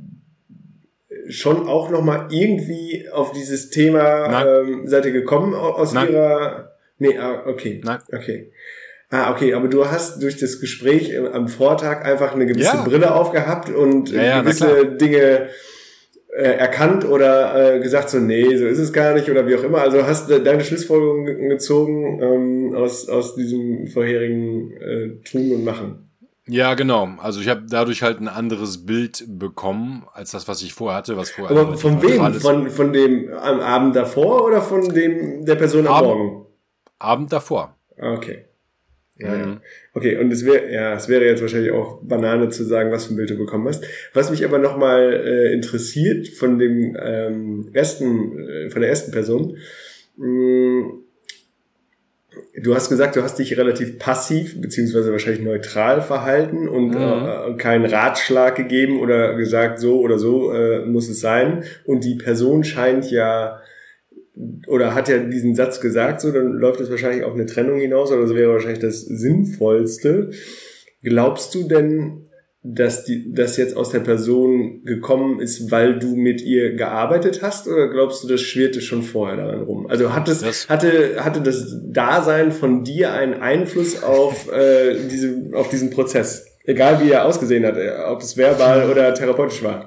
schon auch nochmal irgendwie auf dieses Thema ähm, seid ihr gekommen aus Nein. ihrer... Nee, ah, okay. Nein. Okay. Ah, okay, aber du hast durch das Gespräch am Vortag einfach eine gewisse ja. Brille aufgehabt und ja, ja, gewisse Dinge äh, erkannt oder äh, gesagt so, nee, so ist es gar nicht oder wie auch immer. Also hast du deine Schlussfolgerungen gezogen ähm, aus aus diesem vorherigen äh, Tun und Machen. Ja, genau. Also ich habe dadurch halt ein anderes Bild bekommen, als das, was ich vorher hatte. Was vorher aber von wem? Von, von dem am Abend davor oder von dem der Person am Abend, Morgen? Abend davor. Okay. Ja, mhm. ja. Okay, und es wäre ja, es wäre jetzt wahrscheinlich auch Banane zu sagen, was für ein Bild du bekommen hast. Was mich aber nochmal äh, interessiert von dem ähm, ersten, äh, von der ersten Person, mh, du hast gesagt, du hast dich relativ passiv beziehungsweise wahrscheinlich neutral verhalten und mhm. äh, keinen Ratschlag gegeben oder gesagt, so oder so äh, muss es sein. Und die Person scheint ja oder hat ja diesen Satz gesagt, so, dann läuft es wahrscheinlich auf eine Trennung hinaus, oder das wäre wahrscheinlich das Sinnvollste. Glaubst du denn, dass die, das jetzt aus der Person gekommen ist, weil du mit ihr gearbeitet hast, oder glaubst du, das schwirrte schon vorher daran rum? Also hat es, das hatte, hatte das Dasein von dir einen Einfluss auf, äh, diese, auf diesen Prozess? Egal wie er ausgesehen hat, ob es verbal oder therapeutisch war.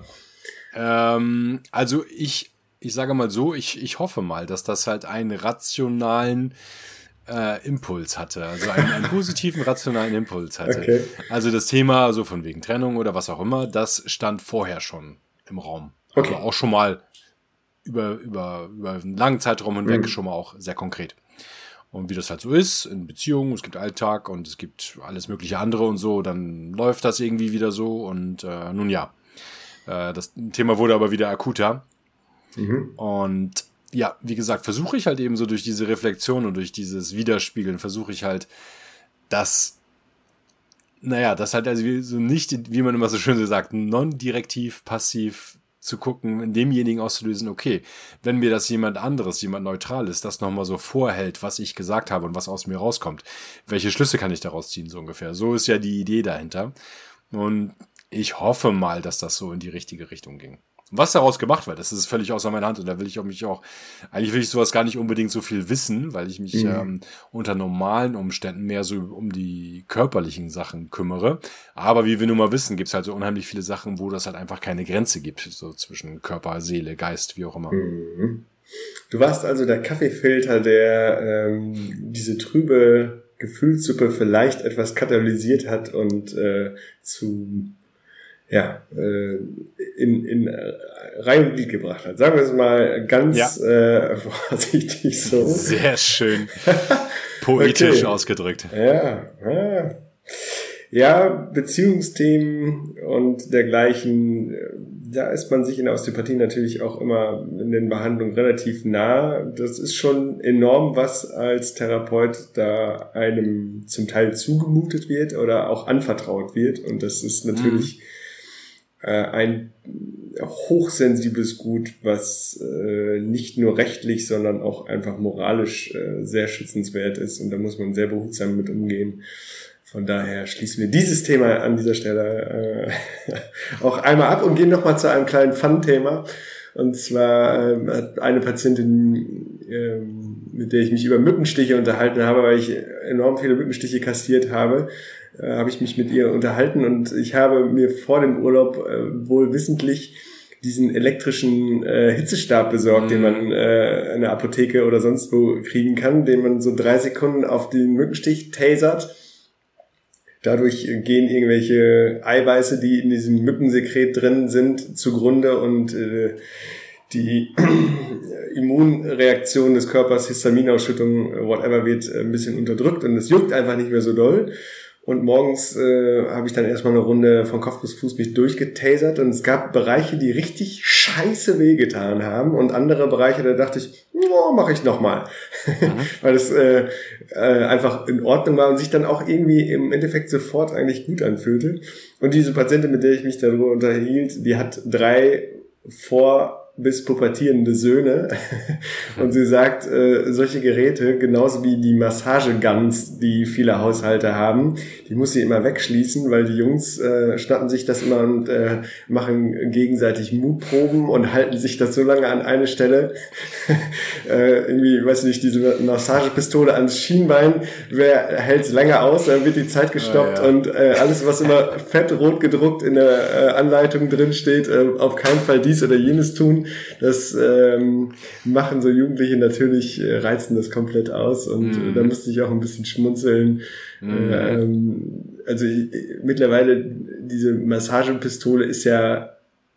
Ähm, also ich, Ich sage mal so, ich, ich hoffe mal, dass das halt einen rationalen äh, Impuls hatte, also einen, einen positiven rationalen Impuls hatte. Okay. Also das Thema so von wegen Trennung oder was auch immer, das stand vorher schon im Raum. Okay. Also auch schon mal über, über, über einen langen Zeitraum hinweg mhm. schon mal auch sehr konkret. Und wie das halt so ist, in Beziehungen, es gibt Alltag und es gibt alles mögliche andere und so, dann läuft das irgendwie wieder so und äh, nun ja, äh, das Thema wurde aber wieder akuter. Mhm. Und ja, wie gesagt, versuche ich halt eben so durch diese Reflexion und durch dieses Widerspiegeln, versuche ich halt, dass, naja, das halt also so nicht, wie man immer so schön sagt, non-direktiv, passiv zu gucken, in demjenigen auszulösen, okay, wenn mir das jemand anderes, jemand Neutrales, das nochmal so vorhält, was ich gesagt habe und was aus mir rauskommt, welche Schlüsse kann ich daraus ziehen, so ungefähr. So ist ja die Idee dahinter. Und ich hoffe mal, dass das so in die richtige Richtung ging. Was daraus gemacht wird, das ist völlig außer meiner Hand und da will ich auch mich auch, eigentlich will ich sowas gar nicht unbedingt so viel wissen, weil ich mich mhm. ähm, unter normalen Umständen mehr so um die körperlichen Sachen kümmere. Aber wie wir nun mal wissen, gibt es halt so unheimlich viele Sachen, wo das halt einfach keine Grenze gibt, so zwischen Körper, Seele, Geist, wie auch immer. Mhm. Du warst also der Kaffeefilter, der ähm, diese trübe Gefühlssuppe vielleicht etwas katalysiert hat und äh, zu ja, äh, in, in äh, Reihe und Glied gebracht hat. Sagen wir es mal ganz ja. äh, vorsichtig so. Sehr schön. Poetisch okay. ausgedrückt. Ja, ja. Ja, Beziehungsthemen und dergleichen, da ist man sich in der Osteopathie natürlich auch immer in den Behandlungen relativ nah. Das ist schon enorm, was als Therapeut da einem zum Teil zugemutet wird oder auch anvertraut wird. Und das ist natürlich mhm. äh, ein hochsensibles Gut, was äh, nicht nur rechtlich, sondern auch einfach moralisch äh, sehr schützenswert ist. Und da muss man sehr behutsam mit umgehen. Von daher schließen wir dieses Thema an dieser Stelle äh, auch einmal ab und gehen nochmal zu einem kleinen Fun-Thema. Und zwar äh, hat eine Patientin, äh, mit der ich mich über Mückenstiche unterhalten habe, weil ich enorm viele Mückenstiche kassiert habe, äh, habe ich mich mit ihr unterhalten und ich habe mir vor dem Urlaub äh, wohl wissentlich diesen elektrischen äh, Hitzestab besorgt, mhm. den man äh, in der Apotheke oder sonst wo kriegen kann, den man so drei Sekunden auf den Mückenstich tasert. Dadurch gehen irgendwelche Eiweiße, die in diesem Mückensekret drin sind, zugrunde und äh, die Immunreaktion des Körpers, Histaminausschüttung, whatever, wird ein bisschen unterdrückt und es juckt einfach nicht mehr so doll. Und morgens äh, habe ich dann erstmal eine Runde von Kopf bis Fuß mich durchgetasert und es gab Bereiche, die richtig scheiße wehgetan haben und andere Bereiche, da dachte ich, oh, mache ich nochmal. Mhm. Weil es äh, äh, einfach in Ordnung war und sich dann auch irgendwie im Endeffekt sofort eigentlich gut anfühlte. Und diese Patientin, mit der ich mich darüber unterhielt, die hat drei vor bis pubertierende Söhne und sie sagt, äh, solche Geräte, genauso wie die Massageguns, die viele Haushalte haben, die muss sie immer wegschließen, weil die Jungs äh, schnappen sich das immer und äh, machen gegenseitig Mutproben und halten sich das so lange an eine Stelle, äh, irgendwie, weiß ich nicht, diese Massagepistole ans Schienbein, wer hält länger aus, dann wird die Zeit gestoppt. Ah, ja. Und äh, alles, was immer fett rot gedruckt in der äh, Anleitung drin steht, äh, auf keinen Fall dies oder jenes tun. Das ähm, machen so Jugendliche natürlich, äh, reizen das komplett aus und mm. äh, da musste ich auch ein bisschen schmunzeln. Mm. Ähm, also ich, mittlerweile diese Massagepistole ist ja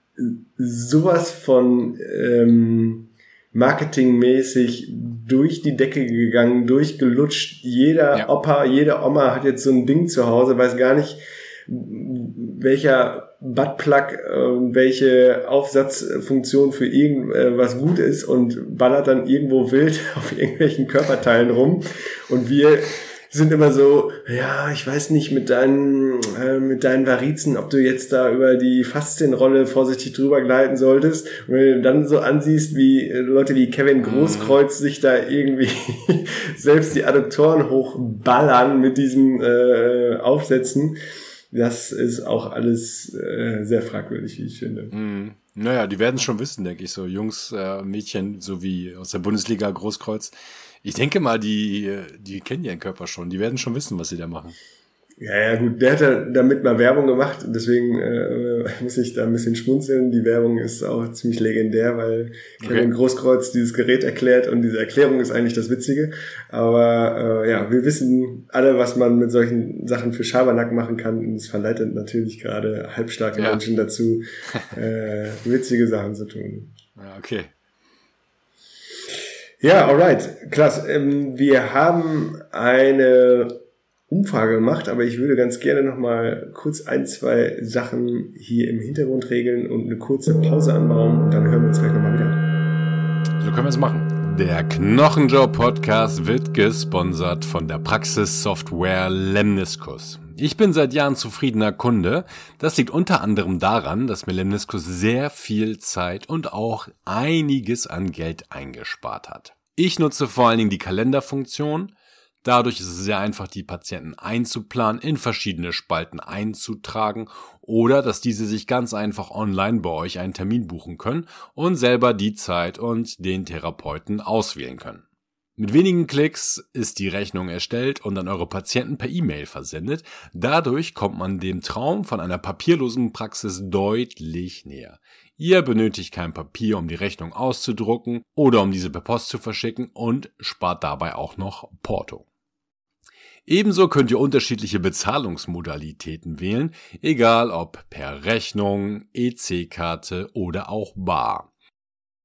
sowas von ähm, marketingmäßig durch die Decke gegangen, durchgelutscht. Jeder ja. Opa, jede Oma hat jetzt so ein Ding zu Hause, weiß gar nicht, welcher Buttplug, äh, welche Aufsatzfunktion für irgendwas gut ist und ballert dann irgendwo wild auf irgendwelchen Körperteilen rum. Und wir sind immer so, ja, ich weiß nicht, mit deinen äh, mit deinen Varizen, ob du jetzt da über die Faszienrolle vorsichtig drüber gleiten solltest. Und wenn du dann so ansiehst, wie äh, Leute wie Kevin Großkreuz sich da irgendwie selbst die Adduktoren hochballern mit diesen äh, Aufsätzen, das ist auch alles äh, sehr fragwürdig, wie ich finde. Mm. Naja, die werden es schon wissen, denke ich, so Jungs, äh, Mädchen, so wie aus der Bundesliga Großkreuz. Ich denke mal, die die kennen ihren Körper schon, die werden schon wissen, was sie da machen. Ja, ja, gut, der hat ja damit mal Werbung gemacht, deswegen äh, muss ich da ein bisschen schmunzeln. Die Werbung ist auch ziemlich legendär, weil Kevin okay. Großkreuz dieses Gerät erklärt und diese Erklärung ist eigentlich das Witzige. Aber äh, ja, wir wissen alle, was man mit solchen Sachen für Schabernack machen kann und es verleitet natürlich gerade halbstarke ja. Menschen dazu, äh, witzige Sachen zu tun. Ja, okay. Ja, alright, klasse. Ähm, wir haben eine Umfrage gemacht, aber ich würde ganz gerne noch mal kurz ein, zwei Sachen hier im Hintergrund regeln und eine kurze Pause anbauen und dann hören wir uns gleich nochmal wieder. So können wir es machen. Der Knochenjoe Podcast wird gesponsert von der Praxissoftware Lemniskus. Ich bin seit Jahren zufriedener Kunde. Das liegt unter anderem daran, dass mir Lemniskus sehr viel Zeit und auch einiges an Geld eingespart hat. Ich nutze vor allen Dingen die Kalenderfunktion. Dadurch ist es sehr einfach, die Patienten einzuplanen, in verschiedene Spalten einzutragen oder dass diese sich ganz einfach online bei euch einen Termin buchen können und selber die Zeit und den Therapeuten auswählen können. Mit wenigen Klicks ist die Rechnung erstellt und an eure Patienten per E-Mail versendet. Dadurch kommt man dem Traum von einer papierlosen Praxis deutlich näher. Ihr benötigt kein Papier, um die Rechnung auszudrucken oder um diese per Post zu verschicken und spart dabei auch noch Porto. Ebenso könnt ihr unterschiedliche Bezahlungsmodalitäten wählen, egal ob per Rechnung, E C-Karte oder auch bar.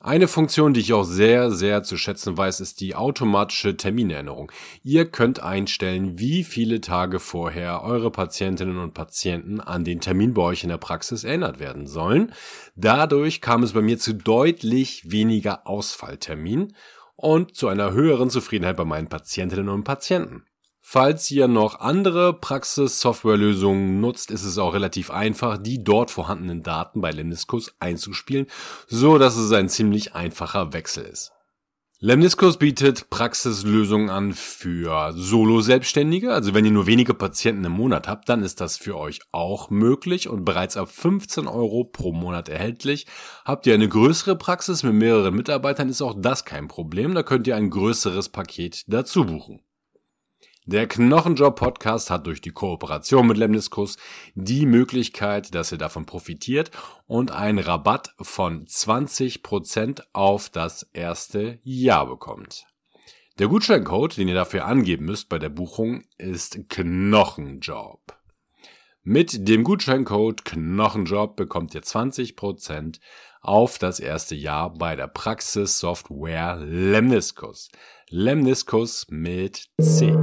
Eine Funktion, die ich auch sehr, sehr zu schätzen weiß, ist die automatische Terminerinnerung. Ihr könnt einstellen, wie viele Tage vorher eure Patientinnen und Patienten an den Termin bei euch in der Praxis erinnert werden sollen. Dadurch kam es bei mir zu deutlich weniger Ausfallterminen und zu einer höheren Zufriedenheit bei meinen Patientinnen und Patienten. Falls ihr noch andere Praxis-Softwarelösungen nutzt, ist es auch relativ einfach, die dort vorhandenen Daten bei Lemniskus einzuspielen, so dass es ein ziemlich einfacher Wechsel ist. Lemniskus bietet Praxislösungen an für Solo-Selbstständige, also wenn ihr nur wenige Patienten im Monat habt, dann ist das für euch auch möglich und bereits ab fünfzehn Euro pro Monat erhältlich. Habt ihr eine größere Praxis mit mehreren Mitarbeitern, ist auch das kein Problem, da könnt ihr ein größeres Paket dazu buchen. Der Knochenjob-Podcast hat durch die Kooperation mit Lemniskus die Möglichkeit, dass ihr davon profitiert und einen Rabatt von zwanzig Prozent auf das erste Jahr bekommt. Der Gutscheincode, den ihr dafür angeben müsst bei der Buchung, ist Knochenjob. Mit dem Gutscheincode Knochenjob bekommt ihr zwanzig Prozent auf das erste Jahr bei der Praxissoftware Lemniskus. Lemniskus mit C.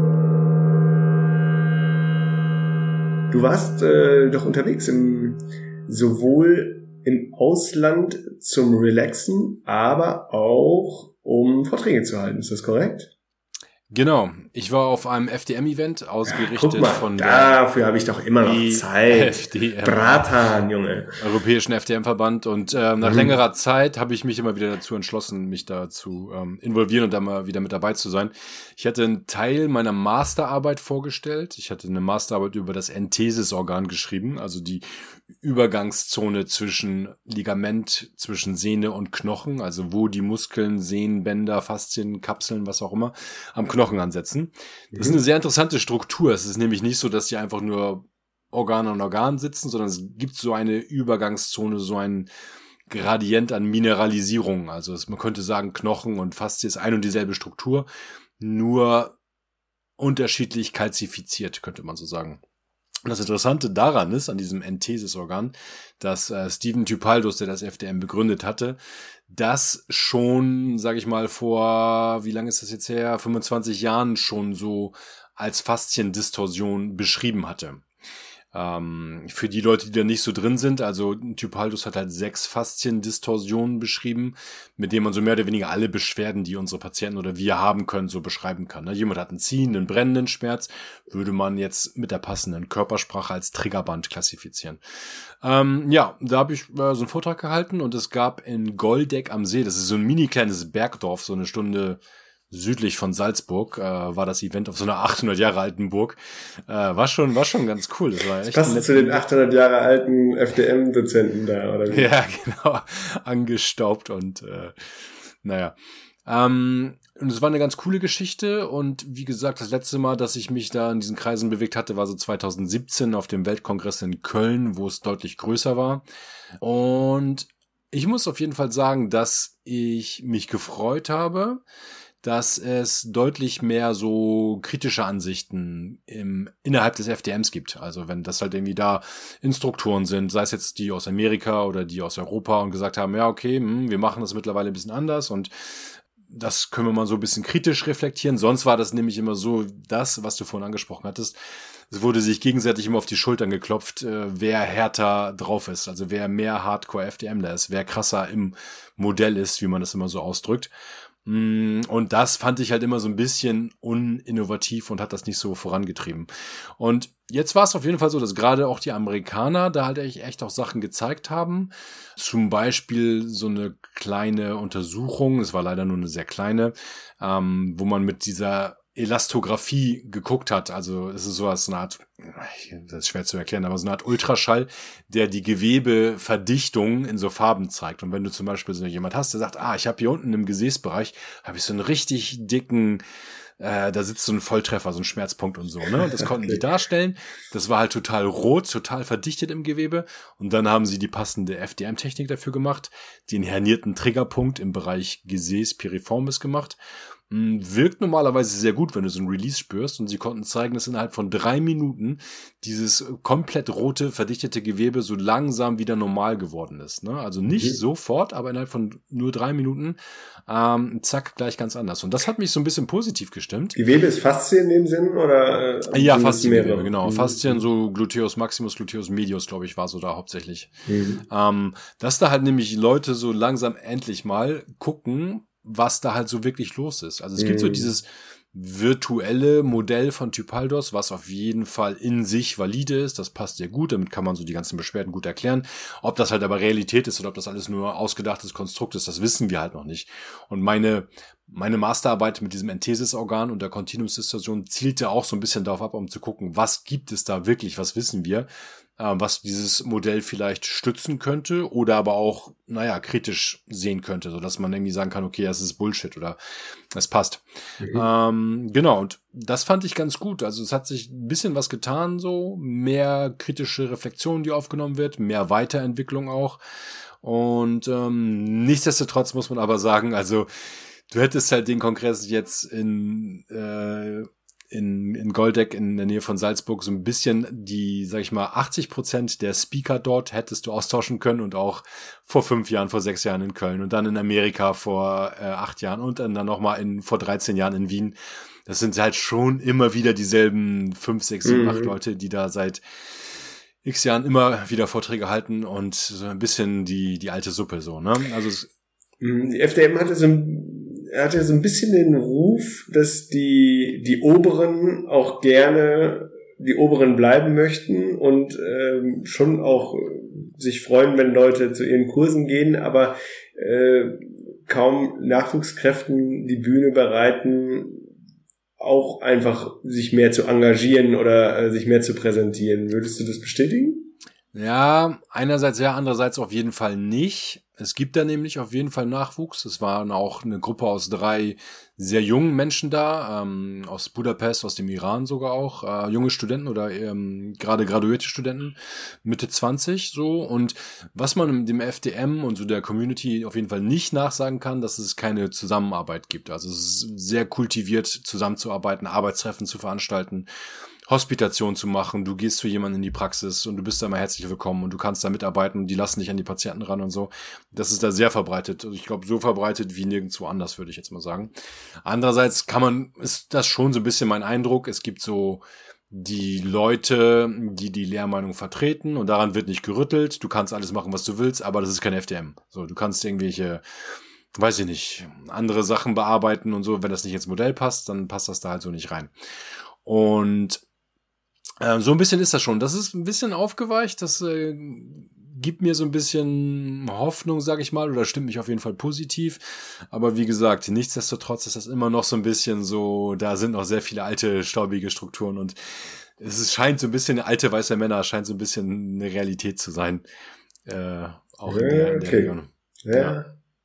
Du warst äh, doch unterwegs im, sowohl im Ausland zum Relaxen, aber auch um Vorträge zu halten. Ist das korrekt? Genau. Ich war auf einem F D M-Event ausgerichtet Guck mal, von der dafür habe ich doch immer noch Zeit. F D M. Bratan, Junge. Europäischen F D M-Verband. Und ähm, nach mhm. längerer Zeit habe ich mich immer wieder dazu entschlossen, mich da zu ähm, involvieren und da mal wieder mit dabei zu sein. Ich hatte einen Teil meiner Masterarbeit vorgestellt. Ich hatte eine Masterarbeit über das Enthesis-Organ geschrieben, also die Übergangszone zwischen Ligament, zwischen Sehne und Knochen, also wo die Muskeln, Sehnen, Bänder, Faszien, Kapseln, was auch immer, am Knochen ansetzen. Das ist eine sehr interessante Struktur. Es ist nämlich nicht so, dass die einfach nur Organ an Organ sitzen, sondern es gibt so eine Übergangszone, so ein Gradient an Mineralisierung. Also es, man könnte sagen, Knochen und Faszie ist ein und dieselbe Struktur, nur unterschiedlich kalzifiziert, könnte man so sagen. Und das Interessante daran ist, an diesem Enthesis-Organ, dass äh, Stephen Typaldos, der das F D M begründet hatte, das schon, sage ich mal, vor, wie lange ist das jetzt her, fünfundzwanzig Jahren schon so als Fasziendistorsion beschrieben hatte. Ähm, für die Leute, die da nicht so drin sind, also Typaldos hat halt sechs Fasziendistorsionen beschrieben, mit denen man so mehr oder weniger alle Beschwerden, die unsere Patienten oder wir haben können, so beschreiben kann. Ne? Jemand hat einen ziehenden, brennenden Schmerz, würde man jetzt mit der passenden Körpersprache als Triggerband klassifizieren. Ähm, ja, da habe ich äh, so einen Vortrag gehalten und es gab in Goldeck am See, das ist so ein mini kleines Bergdorf, so eine Stunde südlich von Salzburg, äh, war das Event auf so einer achthundert Jahre alten Burg. Äh, war schon, war schon ganz cool. Das war echt das passt zu den achthundert Jahre alten F D M-Dozenten da, oder wie? Ja, genau. Angestaubt und, äh, naja. Ähm, und es war eine ganz coole Geschichte und wie gesagt, das letzte Mal, dass ich mich da in diesen Kreisen bewegt hatte, war so zweitausendsiebzehn auf dem Weltkongress in Köln, wo es deutlich größer war. Und ich muss auf jeden Fall sagen, dass ich mich gefreut habe, dass es deutlich mehr so kritische Ansichten im, innerhalb des F D Ms gibt. Also wenn das halt irgendwie da Instruktoren sind, sei es jetzt die aus Amerika oder die aus Europa und gesagt haben, ja okay, mh, wir machen das mittlerweile ein bisschen anders und das können wir mal so ein bisschen kritisch reflektieren. Sonst war das nämlich immer so, das, was du vorhin angesprochen hattest, es wurde sich gegenseitig immer auf die Schultern geklopft, äh, wer härter drauf ist, also wer mehr Hardcore-F D M da ist, wer krasser im Modell ist, wie man das immer so ausdrückt. Und das fand ich halt immer so ein bisschen uninnovativ und hat das nicht so vorangetrieben. Und jetzt war es auf jeden Fall so, dass gerade auch die Amerikaner da halt echt auch Sachen gezeigt haben. Zum Beispiel so eine kleine Untersuchung, es war leider nur eine sehr kleine, ähm, wo man mit dieser Elastographie geguckt hat. Also es ist sowas, eine Art, das ist schwer zu erklären, aber so eine Art Ultraschall, der die Gewebeverdichtung in so Farben zeigt. Und wenn du zum Beispiel so jemand hast, der sagt, ah, ich habe hier unten im Gesäßbereich, habe ich so einen richtig dicken, äh, da sitzt so ein Volltreffer, so ein Schmerzpunkt und so, ne? Und das konnten okay. die darstellen. Das war halt total rot, total verdichtet im Gewebe. Und dann haben sie die passende F D M-Technik dafür gemacht, den hernierten Triggerpunkt im Bereich Gesäß piriformis gemacht. wirkt normalerweise sehr gut, wenn du so ein Release spürst, und sie konnten zeigen, dass innerhalb von drei Minuten dieses komplett rote, verdichtete Gewebe so langsam wieder normal geworden ist. Ne? Also nicht mhm. sofort, aber innerhalb von nur drei Minuten, ähm, zack, gleich ganz anders. Und das hat mich so ein bisschen positiv gestimmt. Gewebe ist Faszien in dem Sinn, oder? Äh, ja, Fasziengewebe, genau. Mhm. Faszien, so Gluteus Maximus, Gluteus Medius, glaube ich, war so da hauptsächlich. Mhm. Ähm, dass da halt nämlich Leute so langsam endlich mal gucken, was da halt so wirklich los ist. Also es mm. gibt so dieses virtuelle Modell von Typaldos, was auf jeden Fall in sich valide ist. Das passt sehr gut. Damit kann man so die ganzen Beschwerden gut erklären. Ob das halt aber Realität ist oder ob das alles nur ausgedachtes Konstrukt ist, das wissen wir halt noch nicht. Und meine meine Masterarbeit mit diesem Enthesis-Organ und der Kontinuumsdistorsion zielte auch so ein bisschen darauf ab, um zu gucken, was gibt es da wirklich, was wissen wir, äh, was dieses Modell vielleicht stützen könnte oder aber auch, naja, kritisch sehen könnte, sodass man irgendwie sagen kann, okay, das ist Bullshit oder es passt. Mhm. Ähm, genau, und das fand ich ganz gut. Also es hat sich ein bisschen was getan, so mehr kritische Reflexion, die aufgenommen wird, mehr Weiterentwicklung auch. Und ähm, nichtsdestotrotz muss man aber sagen, also du hättest halt den Kongress jetzt in, äh, in, in Goldeck in der Nähe von Salzburg so ein bisschen die, sag ich mal, achtzig Prozent der Speaker dort hättest du austauschen können und auch vor fünf Jahren, vor sechs Jahren in Köln und dann in Amerika vor äh, acht Jahren und dann nochmal in, vor dreizehn Jahren in Wien. Das sind halt schon immer wieder dieselben fünf, sechs, sieben, acht Leute, die da seit x Jahren immer wieder Vorträge halten und so ein bisschen die, die alte Suppe so, ne? Also es, die F D M hatte so ein Er hatte so ein bisschen den Ruf, dass die die Oberen auch gerne die Oberen bleiben möchten und ähm, schon auch sich freuen, wenn Leute zu ihren Kursen gehen, aber äh, kaum Nachwuchskräften die Bühne bereiten, auch einfach sich mehr zu engagieren oder äh, sich mehr zu präsentieren. Würdest du das bestätigen? Ja, einerseits ja, andererseits auf jeden Fall nicht. Es gibt da nämlich auf jeden Fall Nachwuchs. Es waren auch eine Gruppe aus drei sehr jungen Menschen da, ähm, aus Budapest, aus dem Iran sogar auch, äh, junge Studenten oder ähm, gerade graduierte Studenten, Mitte zwanzig so. Und was man dem F D M und so der Community auf jeden Fall nicht nachsagen kann, dass es keine Zusammenarbeit gibt. Also es ist sehr kultiviert, zusammenzuarbeiten, Arbeitstreffen zu veranstalten, Hospitation zu machen, du gehst zu jemandem in die Praxis und du bist da immer herzlich willkommen und du kannst da mitarbeiten und die lassen dich an die Patienten ran und so. Das ist da sehr verbreitet. Also ich glaube, so verbreitet wie nirgendwo anders, würde ich jetzt mal sagen. Andererseits kann man, ist das schon so ein bisschen mein Eindruck, es gibt so die Leute, die die Lehrmeinung vertreten und daran wird nicht gerüttelt. Du kannst alles machen, was du willst, aber das ist kein F D M. So, du kannst irgendwelche, weiß ich nicht, andere Sachen bearbeiten und so. Wenn das nicht ins Modell passt, dann passt das da halt so nicht rein. Und so ein bisschen ist das schon. Das ist ein bisschen aufgeweicht. Das äh, gibt mir so ein bisschen Hoffnung, sag ich mal, oder stimmt mich auf jeden Fall positiv. Aber wie gesagt, nichtsdestotrotz ist das immer noch so ein bisschen so, da sind noch sehr viele alte, staubige Strukturen und es ist, scheint so ein bisschen, alte weiße Männer scheint so ein bisschen eine Realität zu sein. Äh, auch ja, in der, in der okay. Region. Ja. ja.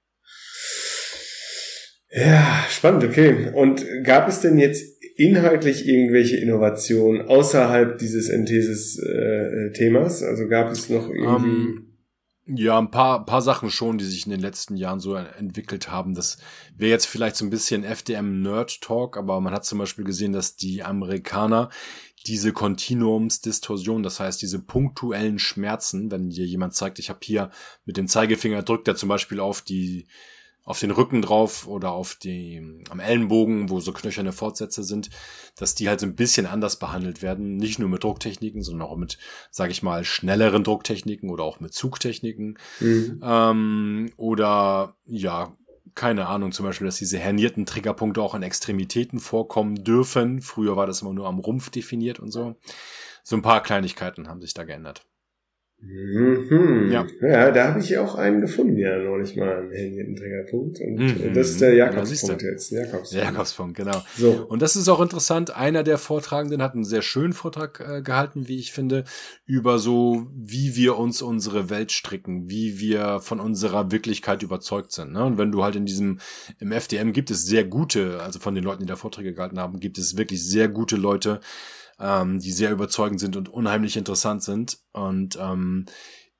Ja, spannend, okay. Und gab es denn jetzt inhaltlich irgendwelche Innovationen außerhalb dieses Enthesis-Themas? Äh, also gab es noch irgendwie... Um, ja, ein paar, paar Sachen schon, die sich in den letzten Jahren so entwickelt haben. Das wäre jetzt vielleicht so ein bisschen F D M-Nerd-Talk, aber man hat zum Beispiel gesehen, dass die Amerikaner diese Kontinuumsdistorsion, das heißt diese punktuellen Schmerzen, wenn dir jemand zeigt, ich habe hier mit dem Zeigefinger, drückt er zum Beispiel auf die auf den Rücken drauf oder auf die, am Ellenbogen, wo so knöcherne Fortsätze sind, dass die halt so ein bisschen anders behandelt werden. Nicht nur mit Drucktechniken, sondern auch mit, sage ich mal, schnelleren Drucktechniken oder auch mit Zugtechniken. Mhm. Ähm, oder, ja, keine Ahnung, zum Beispiel, dass diese hernierten Triggerpunkte auch an Extremitäten vorkommen dürfen. Früher war das immer nur am Rumpf definiert und so. So ein paar Kleinigkeiten haben sich da geändert. Mhm. Ja. ja, da habe ich auch einen gefunden, ja, noch nicht mal einen händigen Trägerpunkt. Und mhm. das ist der Jakobspunkt ja, jetzt. Jakobspunkt. Der Jakobspunkt, genau. So. Und das ist auch interessant. Einer der Vortragenden hat einen sehr schönen Vortrag äh, gehalten, wie ich finde, über so, wie wir uns unsere Welt stricken, wie wir von unserer Wirklichkeit überzeugt sind. Ne? Und wenn du halt in diesem, im F D M gibt es sehr gute, also von den Leuten, die da Vorträge gehalten haben, gibt es wirklich sehr gute Leute, ähm, die sehr überzeugend sind und unheimlich interessant sind. Und ähm,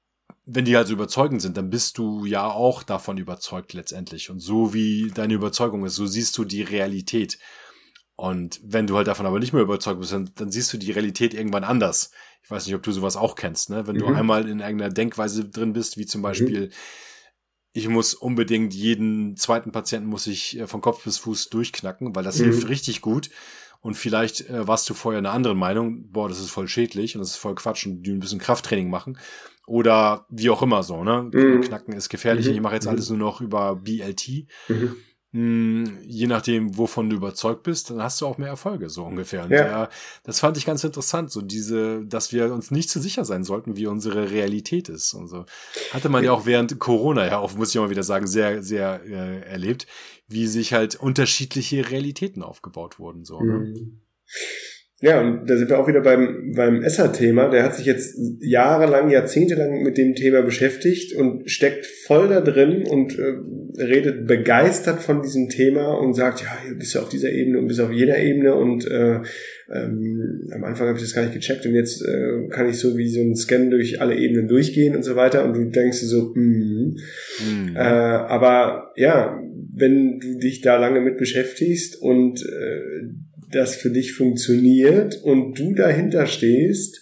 wenn die halt so überzeugend sind, dann bist du ja auch davon überzeugt letztendlich. Und so wie deine Überzeugung ist, so siehst du die Realität. Und wenn du halt davon aber nicht mehr überzeugt bist, dann, dann siehst du die Realität irgendwann anders. Ich weiß nicht, ob du sowas auch kennst, ne? Wenn mhm. du einmal in irgendeiner Denkweise drin bist, wie zum Beispiel, mhm. ich muss unbedingt jeden zweiten Patienten muss ich von Kopf bis Fuß durchknacken, weil das mhm. hilft richtig gut. Und vielleicht äh, warst du vorher eine andere Meinung, boah, das ist voll schädlich und das ist voll Quatsch und die ein bisschen Krafttraining machen. Oder wie auch immer so, ne? Mhm. Knacken ist gefährlich. Mhm. Ich mache jetzt alles nur noch über B L T. Mhm. Je nachdem, wovon du überzeugt bist, dann hast du auch mehr Erfolge, so ungefähr. Und ja. ja, das fand ich ganz interessant, so diese, dass wir uns nicht zu sicher sein sollten, wie unsere Realität ist. Und so hatte man ja auch während Corona ja auch, muss ich mal wieder sagen, sehr, sehr äh, erlebt, wie sich halt unterschiedliche Realitäten aufgebaut wurden, so. Mhm. Ne? Ja, und da sind wir auch wieder beim, beim Esser-Thema. Der hat sich jetzt jahrelang, jahrzehntelang mit dem Thema beschäftigt und steckt voll da drin und äh, redet begeistert von diesem Thema und sagt, ja, du bist ja auf dieser Ebene und bist auf jener Ebene und äh, ähm, am Anfang habe ich das gar nicht gecheckt und jetzt äh, kann ich so wie so ein Scan durch alle Ebenen durchgehen und so weiter und du denkst dir so, mm. Mhm. Äh, aber ja, wenn du dich da lange mit beschäftigst und äh, das für dich funktioniert und du dahinter stehst,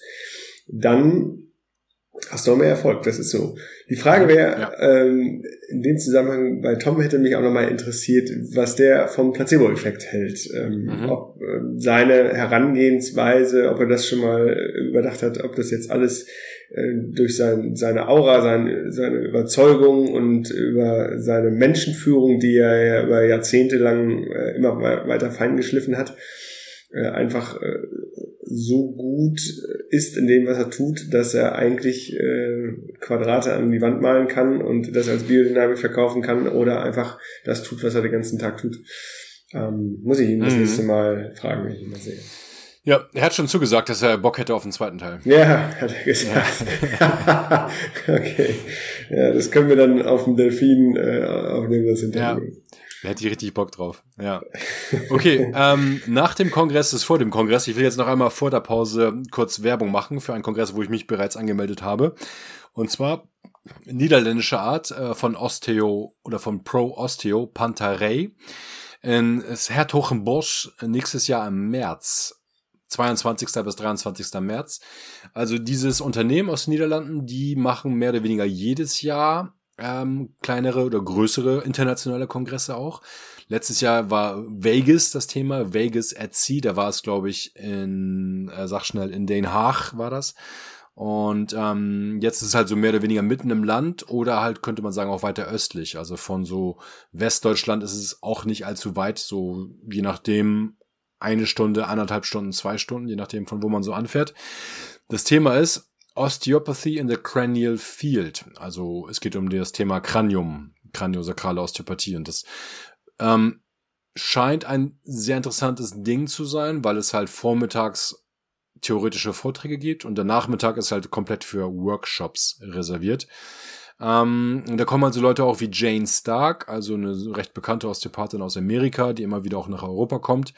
dann hast du auch mehr Erfolg. Das ist so. Die Frage wäre, ja. ähm, in dem Zusammenhang, bei Tom hätte mich auch nochmal interessiert, was der vom Placebo-Effekt hält. Ähm, mhm. Ob äh, seine Herangehensweise, ob er das schon mal überdacht hat, ob das jetzt alles äh, durch sein, seine Aura, sein, seine Überzeugung und über seine Menschenführung, die er ja über Jahrzehnte lang äh, immer weiter feingeschliffen hat, äh, einfach äh, so gut ist in dem, was er tut, dass er eigentlich äh, Quadrate an die Wand malen kann und das als Biodynamik verkaufen kann oder einfach das tut, was er den ganzen Tag tut. Ähm, muss ich ihn das mhm. nächste Mal fragen, wenn ich ihn mal sehe. Ja, er hat schon zugesagt, dass er Bock hätte auf den zweiten Teil. Ja, hat er gesagt. Ja. Okay. Ja, das können wir dann auf dem Delfin äh, aufnehmen, das Interview. Ja. Da hätte ich richtig Bock drauf. Ja. Okay, ähm, nach dem Kongress ist vor dem Kongress. Ich will jetzt noch einmal vor der Pause kurz Werbung machen für einen Kongress, wo ich mich bereits angemeldet habe. Und zwar niederländische Art äh, von Osteo oder von Pro Osteo Pantarei in Hertogenbosch nächstes Jahr im März. zweiundzwanzigsten bis dreiundzwanzigsten März. Also dieses Unternehmen aus den Niederlanden, die machen mehr oder weniger jedes Jahr ähm, kleinere oder größere internationale Kongresse auch. Letztes Jahr war Vegas das Thema, Vegas at Sea, da war es, glaube ich, in, äh, sag schnell, in Den Haag war das. Und ähm, jetzt ist es halt so mehr oder weniger mitten im Land oder halt, könnte man sagen, auch weiter östlich. Also von so Westdeutschland ist es auch nicht allzu weit, so je nachdem eine Stunde, eineinhalb Stunden, zwei Stunden, je nachdem von wo man so anfährt. Das Thema ist Osteopathy in the Cranial Field. Also es geht um das Thema Kranium, kraniosakrale Osteopathie. Und das ähm, scheint ein sehr interessantes Ding zu sein, weil es halt vormittags theoretische Vorträge gibt und der Nachmittag ist halt komplett für Workshops reserviert. Ähm, und da kommen also Leute auch wie Jane Stark, also eine recht bekannte Osteopathin aus Amerika, die immer wieder auch nach Europa kommt.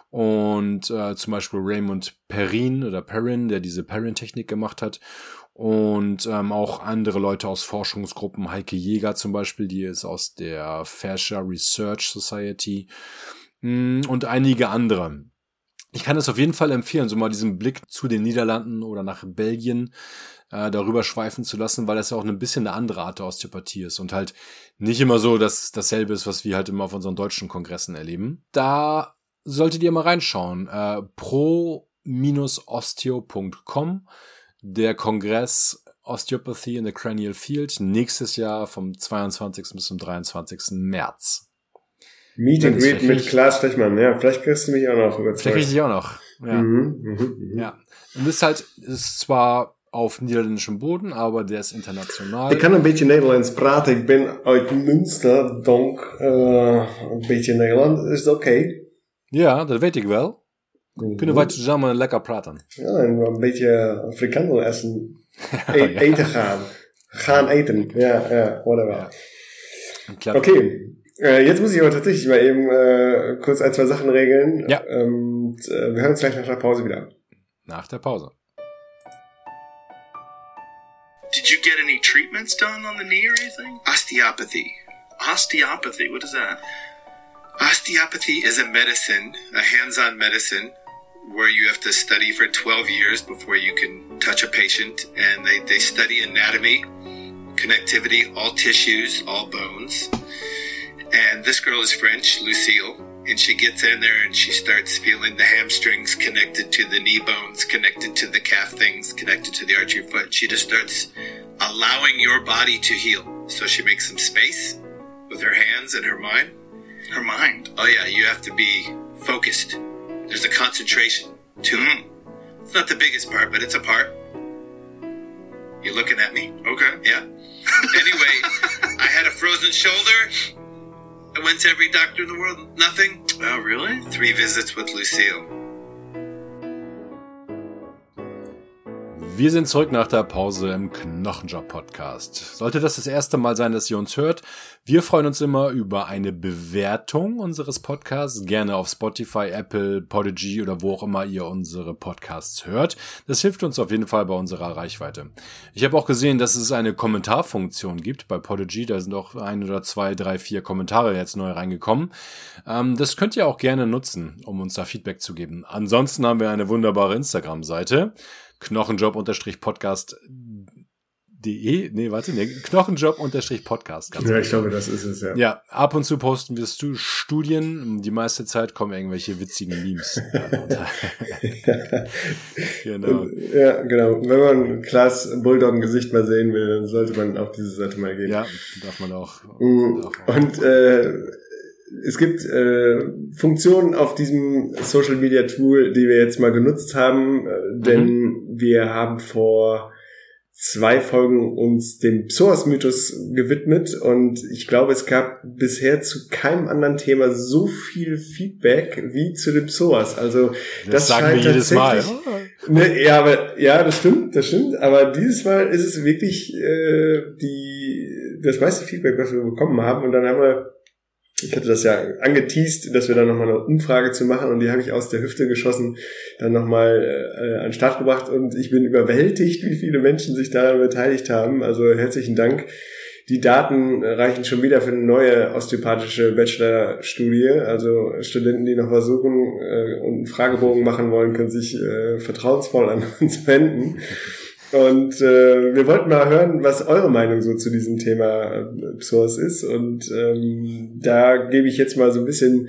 Und äh, zum Beispiel Raymond Perrin oder Perrin, der diese Perrin-Technik gemacht hat. Und ähm, auch andere Leute aus Forschungsgruppen, Heike Jäger zum Beispiel, die ist aus der Fascia Research Society mh, und einige andere. Ich kann es auf jeden Fall empfehlen, so mal diesen Blick zu den Niederlanden oder nach Belgien äh, darüber schweifen zu lassen, weil das ja auch ein bisschen eine andere Art der Osteopathie ist und halt nicht immer so, dass dasselbe ist, was wir halt immer auf unseren deutschen Kongressen erleben. Da solltet ihr mal reinschauen. Äh, pro osteo punkt com, der Kongress Osteopathy in the Cranial Field, nächstes Jahr vom zweiundzwanzigsten bis zum dreiundzwanzigsten März. Meet and Greet mit Klaas Stechmann, ja, vielleicht kriegst du mich auch noch überzeugt. Vielleicht krieg ich dich auch noch, ja. Mhm, mh, mh. Ja. Und das ist halt, ist zwar auf niederländischem Boden, aber der ist international. Ik kan een beetje Nederlands praten, ik ben uit Münster, donc uh, een beetje Nederland, is dat oké? Okay? Ja, dat weet ik wel. Mm-hmm. Kunnen wij samen lekker praten. Ja, en een beetje frikandel essen. E- ja. Eten gaan. Gaan eten, ja, ja, whatever. Ja. Okay. Äh, jetzt muss ich aber tatsächlich mal eben äh, kurz ein, zwei Sachen regeln. Ja. Ähm, und, äh, wir hören uns gleich nach der Pause wieder. Nach der Pause. Did you get any treatments done on the knee or anything? Osteopathy. Osteopathy, what is that? Osteopathy is a medicine, a hands-on medicine, where you have to study for twelve years before you can touch a patient. And they, they study anatomy, connectivity, all tissues, all bones. And this girl is French, Lucille. And she gets in there and she starts feeling the hamstrings connected to the knee bones, connected to the calf things, connected to the arch of your foot. She just starts allowing your body to heal. So she makes some space with her hands and her mind. Her mind? Oh yeah, you have to be focused. There's a concentration to it. It's not the biggest part, but it's a part. You looking at me? Okay. Yeah. Anyway, I had a frozen shoulder. I went to every doctor in the world. Nothing. Oh, really? Three visits with Lucille. Wir sind zurück nach der Pause im Knochenjob-Podcast. Sollte das das erste Mal sein, dass ihr uns hört, wir freuen uns immer über eine Bewertung unseres Podcasts, gerne auf Spotify, Apple, Podigy oder wo auch immer ihr unsere Podcasts hört. Das hilft uns auf jeden Fall bei unserer Reichweite. Ich habe auch gesehen, dass es eine Kommentarfunktion gibt bei Podigy. Da sind auch ein oder zwei, drei, vier Kommentare jetzt neu reingekommen. Ähm, das könnt ihr auch gerne nutzen, um uns da Feedback zu geben. Ansonsten haben wir eine wunderbare Instagram-Seite. Knochenjob-Podcast de, nee, warte, nee, Knochenjob-Podcast. Ja, ich glaube, das ist es, ja. Ja, ab und zu posten wir Studien, die meiste Zeit kommen irgendwelche witzigen Memes. Genau. Ja, genau. Wenn man Klaas Bulldoggen-Gesicht mal sehen will, dann sollte man auf diese Seite mal gehen. Ja, darf man auch. Mhm. Darf man und, äh, es gibt äh, Funktionen auf diesem Social Media Tool, die wir jetzt mal genutzt haben, äh, denn mhm. wir haben vor zwei Folgen uns dem Psoas-Mythos gewidmet und ich glaube, es gab bisher zu keinem anderen Thema so viel Feedback wie zu dem Psoas. Also das, das sagen wir jedes Mal. Ne, ja, aber ja, das stimmt, das stimmt. Aber dieses Mal ist es wirklich äh, die das meiste Feedback, was wir bekommen haben. Und dann haben wir Ich hatte das ja angeteast, dass wir da nochmal eine Umfrage zu machen und die habe ich aus der Hüfte geschossen, dann nochmal äh, an den Start gebracht und ich bin überwältigt, wie viele Menschen sich daran beteiligt haben. Also herzlichen Dank. Die Daten reichen schon wieder für eine neue osteopathische Bachelorstudie. Also Studenten, die noch was suchen äh, und einen Fragebogen machen wollen, können sich äh, vertrauensvoll an uns wenden. Und äh, wir wollten mal hören, was eure Meinung so zu diesem Thema äh, Psoas ist. Und ähm, da gebe ich jetzt mal so ein bisschen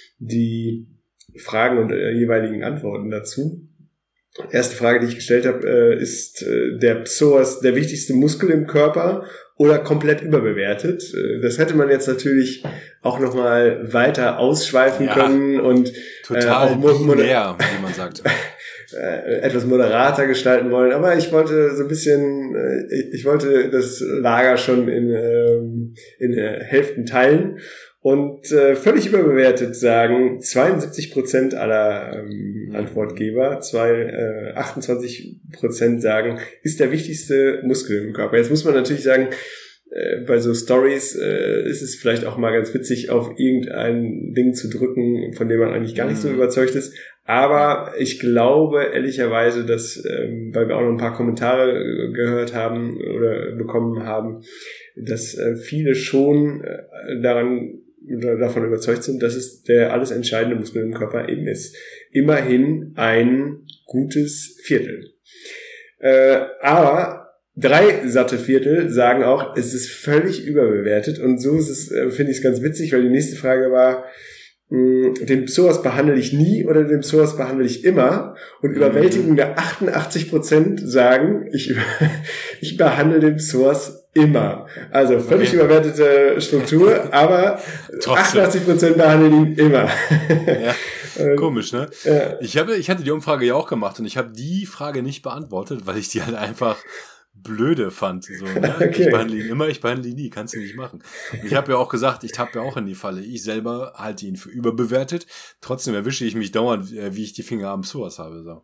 die Fragen und äh, jeweiligen Antworten dazu. Erste Frage, die ich gestellt habe, äh, ist äh, der Psoas der wichtigste Muskel im Körper oder komplett überbewertet? Äh, das hätte man jetzt natürlich auch nochmal weiter ausschweifen ja, können und total äh, auch binär, wie man sagt. etwas moderater gestalten wollen, aber ich wollte so ein bisschen, ich wollte das Lager schon in, in Hälften teilen und völlig überbewertet sagen zweiundsiebzig Prozent aller ähm, Antwortgeber, zwei, äh, achtundzwanzig Prozent sagen, ist der wichtigste Muskel im Körper. Jetzt muss man natürlich sagen, äh, bei so Stories äh, ist es vielleicht auch mal ganz witzig, auf irgendein Ding zu drücken, von dem man eigentlich gar nicht so überzeugt ist. Aber ich glaube ehrlicherweise, dass, ähm, weil wir auch noch ein paar Kommentare gehört haben oder bekommen haben, dass äh, viele schon äh, daran oder davon überzeugt sind, dass es der alles entscheidende Muskel im Körper eben ist. Immerhin ein gutes Viertel. Äh, aber drei satte Viertel sagen auch, es ist völlig überbewertet. Und so ist es, äh, finde ich es ganz witzig, weil die nächste Frage war, den Psoas behandle ich nie oder den Psoas behandle ich immer und mhm. überwältigende achtundachtzig Prozent sagen, ich, ich behandle den Psoas immer. Also völlig okay. überwertete Struktur, aber trotzdem. achtundachtzig Prozent behandeln ihn immer. Ja. Komisch, ne? Ja. Ich habe, ich hatte die Umfrage ja auch gemacht und ich habe die Frage nicht beantwortet, weil ich die halt einfach blöde fand. So, ne? Okay. Ich behandle ihn immer, ich behandle ihn nie, kannst du nicht machen. Und ich habe ja auch gesagt, ich tappe ja auch in die Falle. Ich selber halte ihn für überbewertet. Trotzdem erwische ich mich dauernd, wie ich die Finger am Psoas habe. So.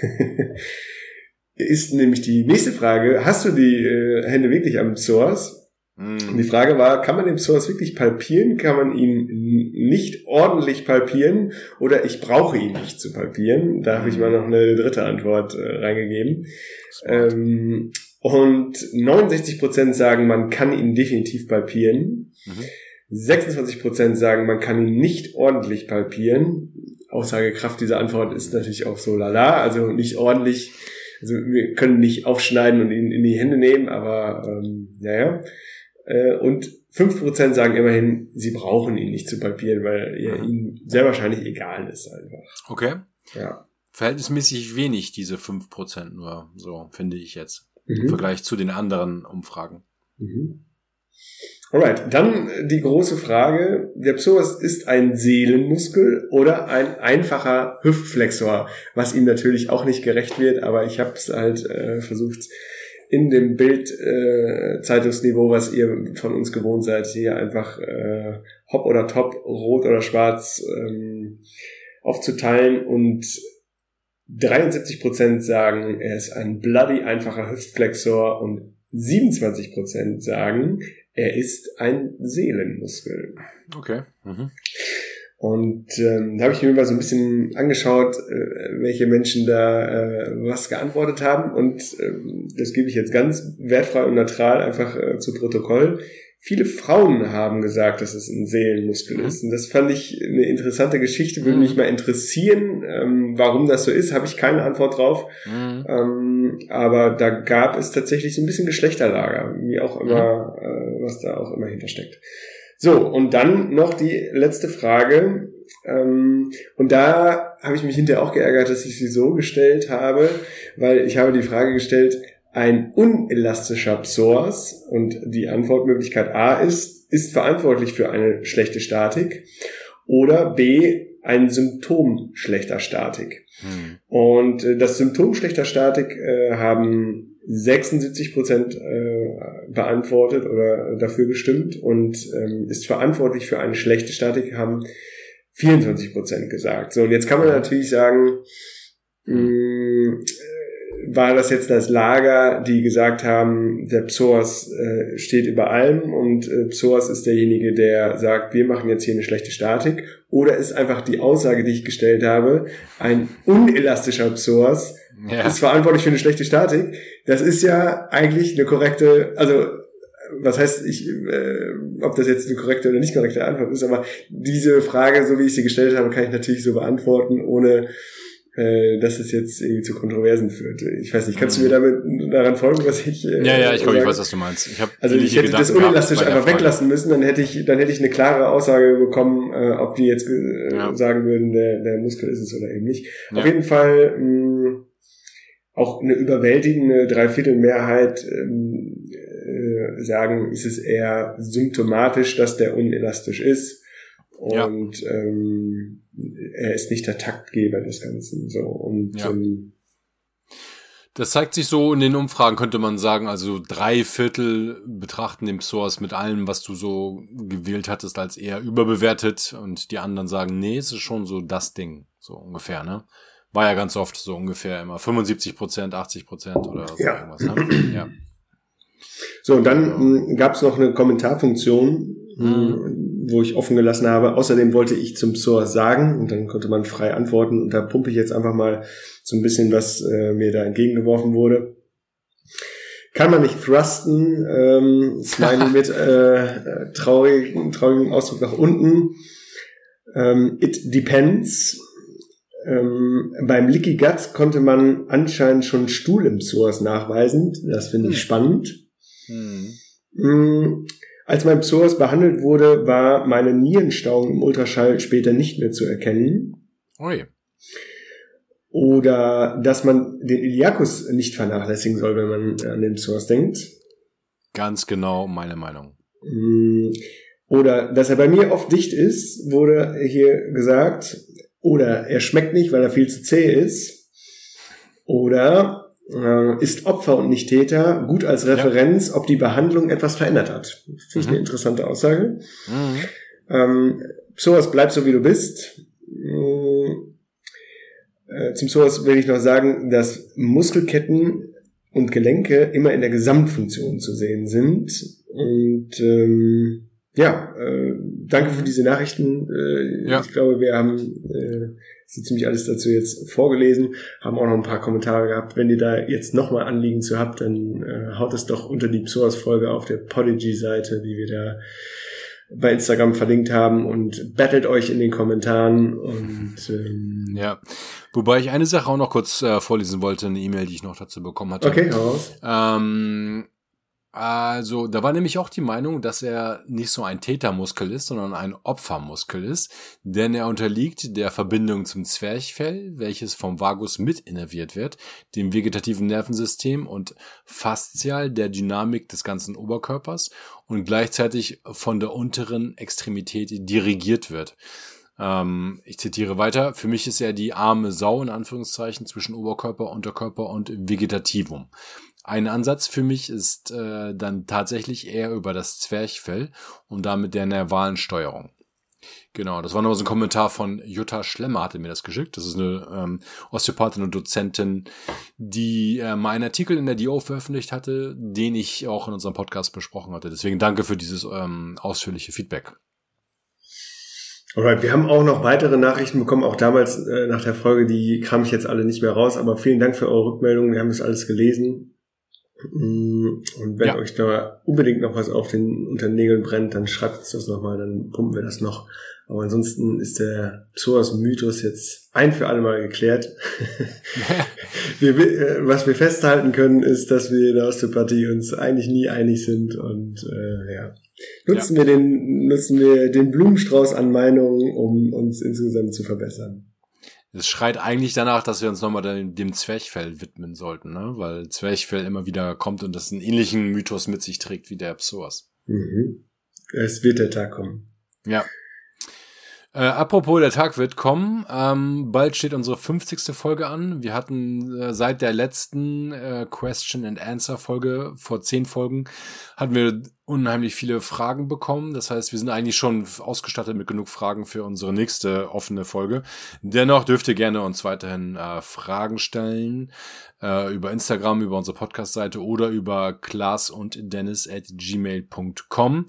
Ist nämlich die nächste Frage, hast du die äh, Hände wirklich am Psoas? Mm. Und die Frage war, kann man den Psoas wirklich palpieren? Kann man ihn nicht ordentlich palpieren? Oder ich brauche ihn nicht zu palpieren? Da habe ich mal noch eine dritte Antwort äh, reingegeben. Ähm, Und neunundsechzig Prozent sagen, man kann ihn definitiv palpieren. Mhm. sechsundzwanzig Prozent sagen, man kann ihn nicht ordentlich palpieren. Aussagekraft dieser Antwort ist natürlich auch so lala, also nicht ordentlich. Also wir können nicht aufschneiden und ihn in die Hände nehmen, aber ähm, naja. Äh, und fünf Prozent sagen immerhin, sie brauchen ihn nicht zu palpieren, weil er ihnen sehr wahrscheinlich egal ist einfach. Okay. Ja. Verhältnismäßig wenig, diese fünf Prozent nur, so finde ich jetzt. Mhm. Im Vergleich zu den anderen Umfragen. Mhm. Alright, dann die große Frage, der Psoas ist ein Seelenmuskel oder ein einfacher Hüftflexor, was ihm natürlich auch nicht gerecht wird, aber ich habe es halt äh, versucht, in dem Bild äh, Zeitungsniveau, was ihr von uns gewohnt seid, hier einfach äh, hopp oder top, rot oder schwarz ähm, aufzuteilen, und dreiundsiebzig Prozent sagen, er ist ein bloody einfacher Hüftflexor und siebenundzwanzig Prozent sagen, er ist ein Seelenmuskel. Okay. Mhm. Und ähm, da habe ich mir mal so ein bisschen angeschaut, äh, welche Menschen da äh, was geantwortet haben. Und ähm, das gebe ich jetzt ganz wertfrei und neutral einfach äh, zu Protokoll. Viele Frauen haben gesagt, dass es ein Seelenmuskel ist. Und das fand ich eine interessante Geschichte. Würde mich mal interessieren, ähm, warum das so ist. Habe ich keine Antwort drauf. Mhm. Ähm, aber da gab es tatsächlich so ein bisschen Geschlechterlager, wie auch immer, mhm. äh, was da auch immer hintersteckt. So, und dann noch die letzte Frage. Ähm, und da habe ich mich hinterher auch geärgert, dass ich sie so gestellt habe, weil ich habe die Frage gestellt, ein unelastischer Psoas, und die Antwortmöglichkeit A ist, ist verantwortlich für eine schlechte Statik, oder B, ein Symptom schlechter Statik. Hm. Und äh, das Symptom schlechter Statik äh, haben sechsundsiebzig Prozent äh, beantwortet oder dafür gestimmt, und ähm, ist verantwortlich für eine schlechte Statik, haben vierundzwanzig Prozent gesagt. So, und jetzt kann man natürlich sagen, mh, war das jetzt das Lager, die gesagt haben, der Psoas äh, steht über allem, und äh, Psoas ist derjenige, der sagt, wir machen jetzt hier eine schlechte Statik, oder ist einfach die Aussage, die ich gestellt habe, ein unelastischer Psoas ja. ist verantwortlich für eine schlechte Statik. Das ist ja eigentlich eine korrekte, also was heißt, ich, äh, ob das jetzt eine korrekte oder nicht korrekte Antwort ist, aber diese Frage, so wie ich sie gestellt habe, kann ich natürlich so beantworten, ohne dass es jetzt irgendwie zu Kontroversen führt. Ich weiß nicht, kannst du mir damit daran folgen, was ich äh, Ja, ja, ich glaube, ich weiß, was du meinst. Ich hab also ich hätte das unelastisch einfach weglassen müssen, dann hätte ich dann hätte ich eine klare Aussage bekommen, äh, ob die jetzt äh, ja. sagen würden, der, der Muskel ist es oder eben nicht. Ja. Auf jeden Fall mh, auch eine überwältigende Dreiviertelmehrheit ähm, äh, sagen, ist es eher symptomatisch, dass der unelastisch ist. Und ja. ähm, er ist nicht der Taktgeber des Ganzen. So. Und ja. ähm, das zeigt sich so in den Umfragen, könnte man sagen, also drei Viertel betrachten den Psoas mit allem, was du so gewählt hattest, als eher überbewertet, und die anderen sagen, nee, es ist schon so das Ding, so ungefähr, ne? War ja ganz oft so ungefähr immer fünfundsiebzig Prozent, achtzig Prozent oder so ja. irgendwas, ne? Ja. So, und dann gab es noch eine Kommentarfunktion, mhm. wo ich offen gelassen habe. Außerdem wollte ich zum Psoas sagen, und dann konnte man frei antworten, und da pumpe ich jetzt einfach mal so ein bisschen, was äh, mir da entgegengeworfen wurde. Kann man nicht thrusten, ähm, Smiley mit äh, traurigen, traurigen Ausdruck nach unten. Ähm, it depends. Ähm, beim Licky Gut konnte man anscheinend schon Stuhl im Psoas nachweisen. Das finde ich hm. spannend. Hm. Mhm. Als mein Psoas behandelt wurde, war meine Nierenstauung im Ultraschall später nicht mehr zu erkennen. Ui. Oder dass man den Iliacus nicht vernachlässigen soll, wenn man an den Psoas denkt. Ganz genau meine Meinung. Oder dass er bei mir oft dicht ist, wurde hier gesagt. Oder er schmeckt nicht, weil er viel zu zäh ist. Oder äh, ist Opfer und nicht Täter, gut als Referenz, ja. ob die Behandlung etwas verändert hat. Finde ich mhm. eine interessante Aussage. Mhm. Ähm, Psoas, bleib so wie du bist. Äh, zum Psoas will ich noch sagen, dass Muskelketten und Gelenke immer in der Gesamtfunktion zu sehen sind. Und ähm, ja, äh, danke für diese Nachrichten. Äh, ja. Ich glaube, wir haben äh, so ziemlich alles dazu jetzt vorgelesen, haben auch noch ein paar Kommentare gehabt. Wenn ihr da jetzt nochmal Anliegen zu habt, dann äh, haut es doch unter die Psoas-Folge auf der Podigy-Seite, die wir da bei Instagram verlinkt haben, und battelt euch in den Kommentaren. Und ähm, ja, wobei ich eine Sache auch noch kurz äh, vorlesen wollte, eine E-Mail, die ich noch dazu bekommen hatte. Okay, raus. Ähm, also, da war nämlich auch die Meinung, dass er nicht so ein Tätermuskel ist, sondern ein Opfermuskel ist, denn er unterliegt der Verbindung zum Zwerchfell, welches vom Vagus mit innerviert wird, dem vegetativen Nervensystem und faszial der Dynamik des ganzen Oberkörpers und gleichzeitig von der unteren Extremität dirigiert wird. Ähm, ich zitiere weiter: Für mich ist er die arme Sau in Anführungszeichen zwischen Oberkörper, Unterkörper und Vegetativum. Ein Ansatz für mich ist äh, dann tatsächlich eher über das Zwerchfell und damit der nervalen Steuerung. Genau, das war noch so ein Kommentar von Jutta Schlemmer, hatte mir das geschickt. Das ist eine ähm, Osteopathin und Dozentin, die äh, mal einen Artikel in der D O veröffentlicht hatte, den ich auch in unserem Podcast besprochen hatte. Deswegen danke für dieses ähm, ausführliche Feedback. Alright, wir haben auch noch weitere Nachrichten bekommen, auch damals äh, nach der Folge, die kram ich jetzt alle nicht mehr raus, aber vielen Dank für eure Rückmeldungen, wir haben das alles gelesen. Und wenn ja. euch da unbedingt noch was auf den unter den Nägeln brennt, dann schreibt uns das nochmal, dann pumpen wir das noch. Aber ansonsten ist der Psoas-Mythos jetzt ein für alle Mal geklärt. wir, was wir festhalten können, ist, dass wir in der Osteopathie uns eigentlich nie einig sind, und äh, ja, nutzen ja. wir den nutzen wir den Blumenstrauß an Meinungen, um uns insgesamt zu verbessern. Es schreit eigentlich danach, dass wir uns nochmal dem, dem Zwerchfell widmen sollten, ne? Weil Zwerchfell immer wieder kommt und das einen ähnlichen Mythos mit sich trägt wie der Psoas. Mhm. Es wird der Tag kommen. Ja. Äh, apropos, der Tag wird kommen. Ähm, bald steht unsere fünfzigste Folge an. Wir hatten äh, seit der letzten äh, Question and Answer Folge vor zehn Folgen hatten wir unheimlich viele Fragen bekommen. Das heißt, wir sind eigentlich schon ausgestattet mit genug Fragen für unsere nächste offene Folge. Dennoch dürft ihr gerne uns weiterhin äh, Fragen stellen äh, über Instagram, über unsere Podcast-Seite oder über klaas und dennis at gmail punkt com.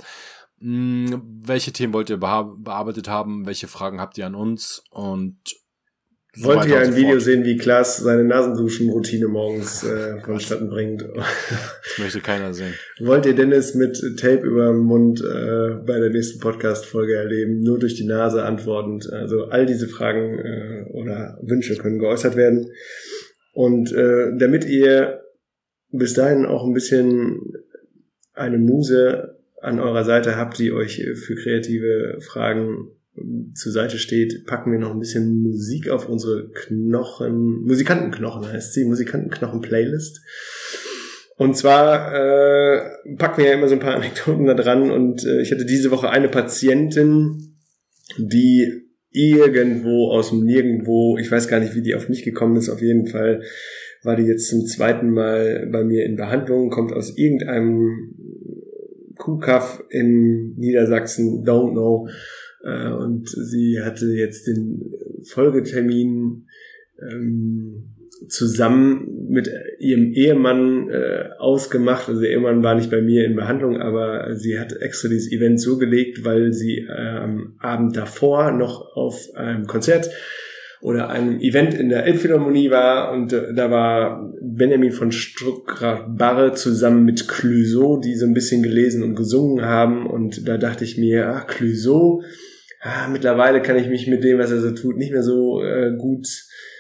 Welche Themen wollt ihr beha- bearbeitet haben? Welche Fragen habt ihr an uns? Und so wollt ihr ein so Video sehen, wie Klaas seine Nasenduschen-Routine morgens äh, vonstatten bringt? Das möchte keiner sehen. Wollt ihr Dennis mit Tape über dem Mund äh, bei der nächsten Podcast-Folge erleben? Nur durch die Nase antwortend. Also all diese Fragen äh, oder Wünsche können geäußert werden. Und äh, damit ihr bis dahin auch ein bisschen eine Muse an eurer Seite habt, die euch für kreative Fragen zur Seite steht, packen wir noch ein bisschen Musik auf unsere Knochen, Musikantenknochen heißt sie, Musikantenknochen-Playlist. Und zwar äh, packen wir ja immer so ein paar Anekdoten da dran, und äh, ich hatte diese Woche eine Patientin, die irgendwo aus dem Nirgendwo, ich weiß gar nicht, wie die auf mich gekommen ist, auf jeden Fall war die jetzt zum zweiten Mal bei mir in Behandlung, kommt aus irgendeinem Kuhkaff in Niedersachsen, don't know. Und sie hatte jetzt den Folgetermin ähm, zusammen mit ihrem Ehemann äh, ausgemacht. Also der Ehemann war nicht bei mir in Behandlung, aber sie hat extra dieses Event so gelegt, weil sie äh, am Abend davor noch auf einem Konzert oder einem Event in der Elbphilharmonie war, und äh, da war Benjamin von Stuckrad-Barre zusammen mit Clouseau, die so ein bisschen gelesen und gesungen haben, und da dachte ich mir, ah, Clouseau, ah, mittlerweile kann ich mich mit dem, was er so tut, nicht mehr so äh, gut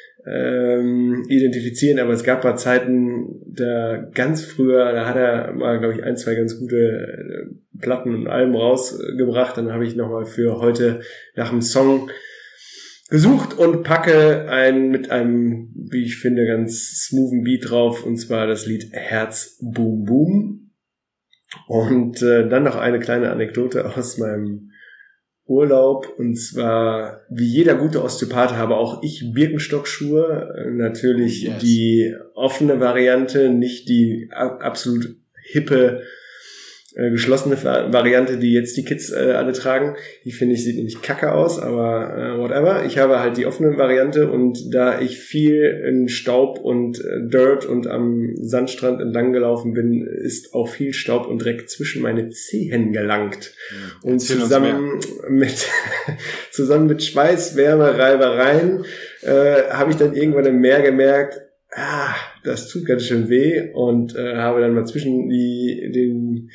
ähm, identifizieren, aber es gab paar Zeiten, da ganz früher, da hat er mal, glaube ich, ein, zwei ganz gute äh, Platten und Alben rausgebracht, dann habe ich nochmal für heute nach dem Song gesucht und packe ein mit einem, wie ich finde, ganz smoothen Beat drauf, und zwar das Lied Herz Boom Boom. Und äh, dann noch eine kleine Anekdote aus meinem Urlaub, und zwar, wie jeder gute Osteopath habe auch ich Birkenstockschuhe, natürlich yes. Die offene Variante, nicht die absolut hippe äh, geschlossene Variante, die jetzt die Kids äh, alle tragen. Die finde ich, sieht nämlich kacke aus, aber äh, whatever. Ich habe halt die offene Variante und da ich viel in Staub und äh, Dirt und am Sandstrand entlang gelaufen bin, ist auch viel Staub und Dreck zwischen meine Zehen gelangt. Ja, und zusammen mit zusammen mit Schweiß, Wärme, Reibereien äh, habe ich dann irgendwann im Meer gemerkt, ah, das tut ganz schön weh und äh, habe dann mal zwischen die den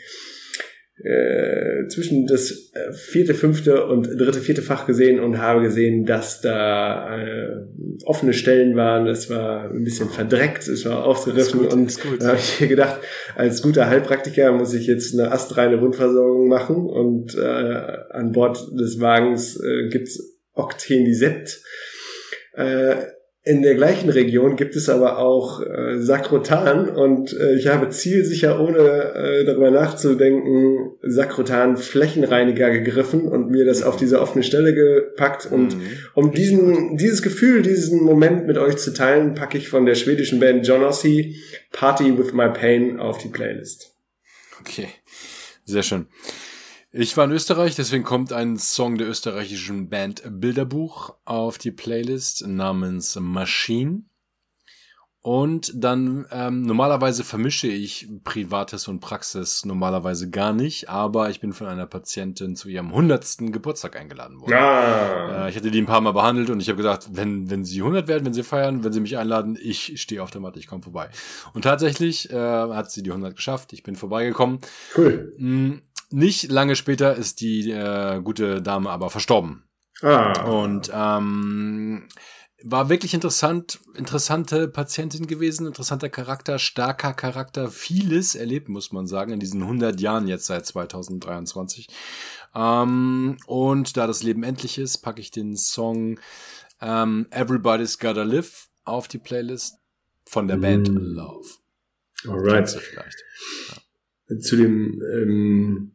äh, zwischen das äh, vierte, fünfte und dritte, vierte Fach gesehen und habe gesehen, dass da äh, offene Stellen waren. Es war ein bisschen verdreckt, es war aufgerissen und da habe ich mir gedacht, als guter Heilpraktiker muss ich jetzt eine astreine Wundversorgung machen und äh, an Bord des Wagens äh, gibt's Octenisept. Äh, In der gleichen Region gibt es aber auch äh, Sakrotan und äh, ich habe zielsicher, ohne äh, darüber nachzudenken, Sakrotan-Flächenreiniger gegriffen und mir das auf diese offene Stelle gepackt. Und um diesen dieses Gefühl, diesen Moment mit euch zu teilen, packe ich von der schwedischen Band John Ossie Party with My Pain auf die Playlist. Okay, sehr schön. Ich war in Österreich, deswegen kommt ein Song der österreichischen Band Bilderbuch auf die Playlist namens Machine. Und dann ähm, normalerweise vermische ich Privates und Praxis normalerweise gar nicht, aber ich bin von einer Patientin zu ihrem hundertsten Geburtstag eingeladen worden. Ah. Äh, ich hatte die ein paar Mal behandelt und ich habe gesagt, wenn wenn sie hundert werden, wenn sie feiern, wenn sie mich einladen, ich stehe auf der Matte, ich komme vorbei. Und tatsächlich äh, hat sie die hundert geschafft, ich bin vorbeigekommen. Cool. Mm, Nicht lange später ist die äh, gute Dame aber verstorben. Ah. Und ähm, war wirklich interessant, interessante Patientin gewesen, interessanter Charakter, starker Charakter, vieles erlebt, muss man sagen, in diesen hundert Jahren jetzt seit zweitausenddreiundzwanzig. Ähm, und da das Leben endlich ist, packe ich den Song ähm, Everybody's Gotta Live auf die Playlist von der Band mm. Love. Alright. Vielleicht. Ja. Zu dem ähm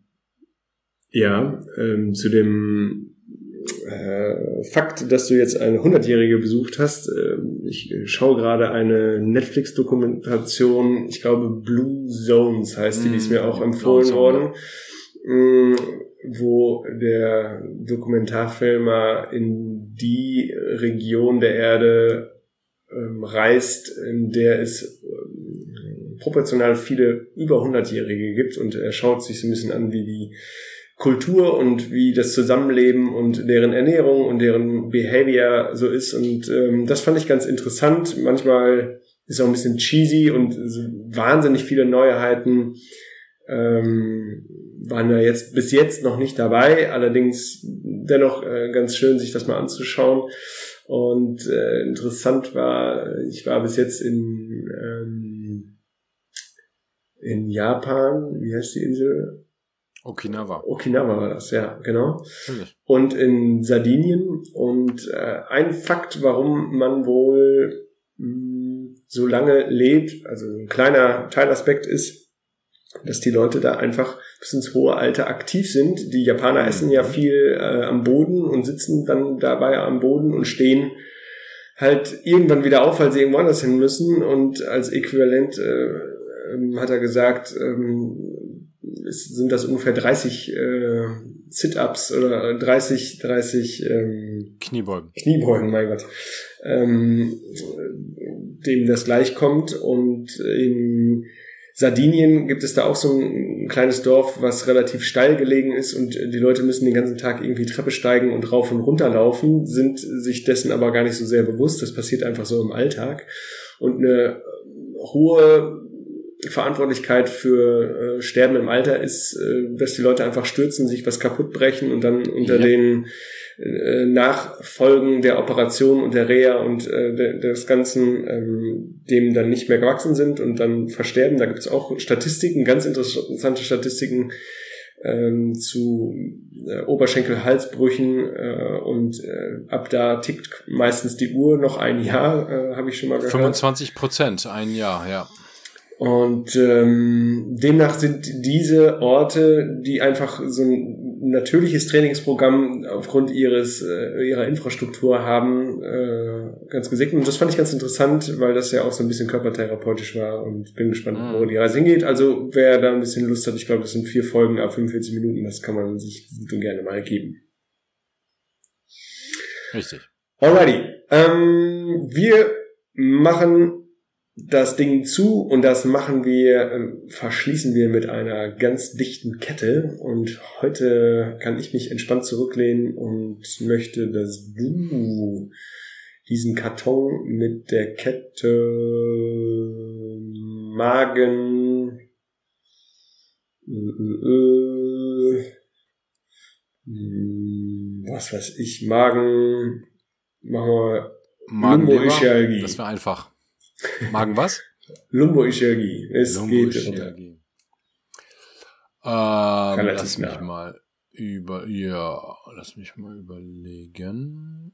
Ja, ähm, zu dem äh, Fakt, dass du jetzt eine hundertjährige besucht hast. Äh, ich schaue gerade eine Netflix-Dokumentation, ich glaube Blue Zones heißt die, die ist mir auch empfohlen worden, mh, wo der Dokumentarfilmer in die Region der Erde ähm, reist, in der es ähm, proportional viele über hundertjährige gibt und er schaut sich so ein bisschen an, wie die Kultur und wie das Zusammenleben und deren Ernährung und deren Behavior so ist und ähm, das fand ich ganz interessant. Manchmal ist auch ein bisschen cheesy und so wahnsinnig viele Neuheiten ähm, waren da jetzt bis jetzt noch nicht dabei, allerdings dennoch äh, ganz schön, sich das mal anzuschauen und äh, interessant war, ich war bis jetzt in ähm, in Japan, wie heißt die Insel? Okinawa. Okinawa war das, ja, genau. Natürlich. Und in Sardinien. Und äh, ein Fakt, warum man wohl mh, so lange lebt, also ein kleiner Teilaspekt ist, dass die Leute da einfach bis ins hohe Alter aktiv sind. Die Japaner essen ja viel äh, am Boden und sitzen dann dabei am Boden und stehen halt irgendwann wieder auf, weil sie irgendwo anders hin müssen. Und als Äquivalent äh, hat er gesagt, ähm, es sind das ungefähr dreißig äh, Sit-Ups oder dreißig, dreißig ähm, Kniebeugen. Kniebeugen, mein Gott. Ähm, dem das gleich kommt. Und in Sardinien gibt es da auch so ein kleines Dorf, was relativ steil gelegen ist und die Leute müssen den ganzen Tag irgendwie Treppe steigen und rauf und runter laufen, sind sich dessen aber gar nicht so sehr bewusst. Das passiert einfach so im Alltag. Und eine hohe Verantwortlichkeit für äh, Sterben im Alter ist, äh, dass die Leute einfach stürzen, sich was kaputt brechen und dann unter ja. den äh, Nachfolgen der Operation und der Reha und äh, de, des Ganzen ähm, dem dann nicht mehr gewachsen sind und dann versterben. Da gibt es auch Statistiken, ganz interessante Statistiken ähm, zu äh, Oberschenkel-Halsbrüchen äh, und äh, ab da tickt meistens die Uhr noch ein Jahr, äh, habe ich schon mal gehört. fünfundzwanzig Prozent, ein Jahr, ja. Und ähm, demnach sind diese Orte, die einfach so ein ein natürliches Trainingsprogramm aufgrund ihres äh, ihrer Infrastruktur haben, äh, ganz gesegnet. Und das fand ich ganz interessant, weil das ja auch so ein bisschen körpertherapeutisch war und bin gespannt, wo die Reise hingeht. Also wer da ein bisschen Lust hat, ich glaube, das sind vier Folgen ab fünfundvierzig Minuten, das kann man sich gut und gerne mal geben. Richtig. Alrighty. Ähm, wir machen das Ding zu und das machen wir, äh, verschließen wir mit einer ganz dichten Kette und heute kann ich mich entspannt zurücklehnen und möchte, dass du diesen Karton mit der Kette Magen äh, äh, was weiß ich, Magen machen wir Magen-Leber, das wäre einfach. Magen was? Lumboischalgie. Es Lumboischalgie. Ähm, Relativ lass mich nah. mal über, ja, lass mich mal überlegen.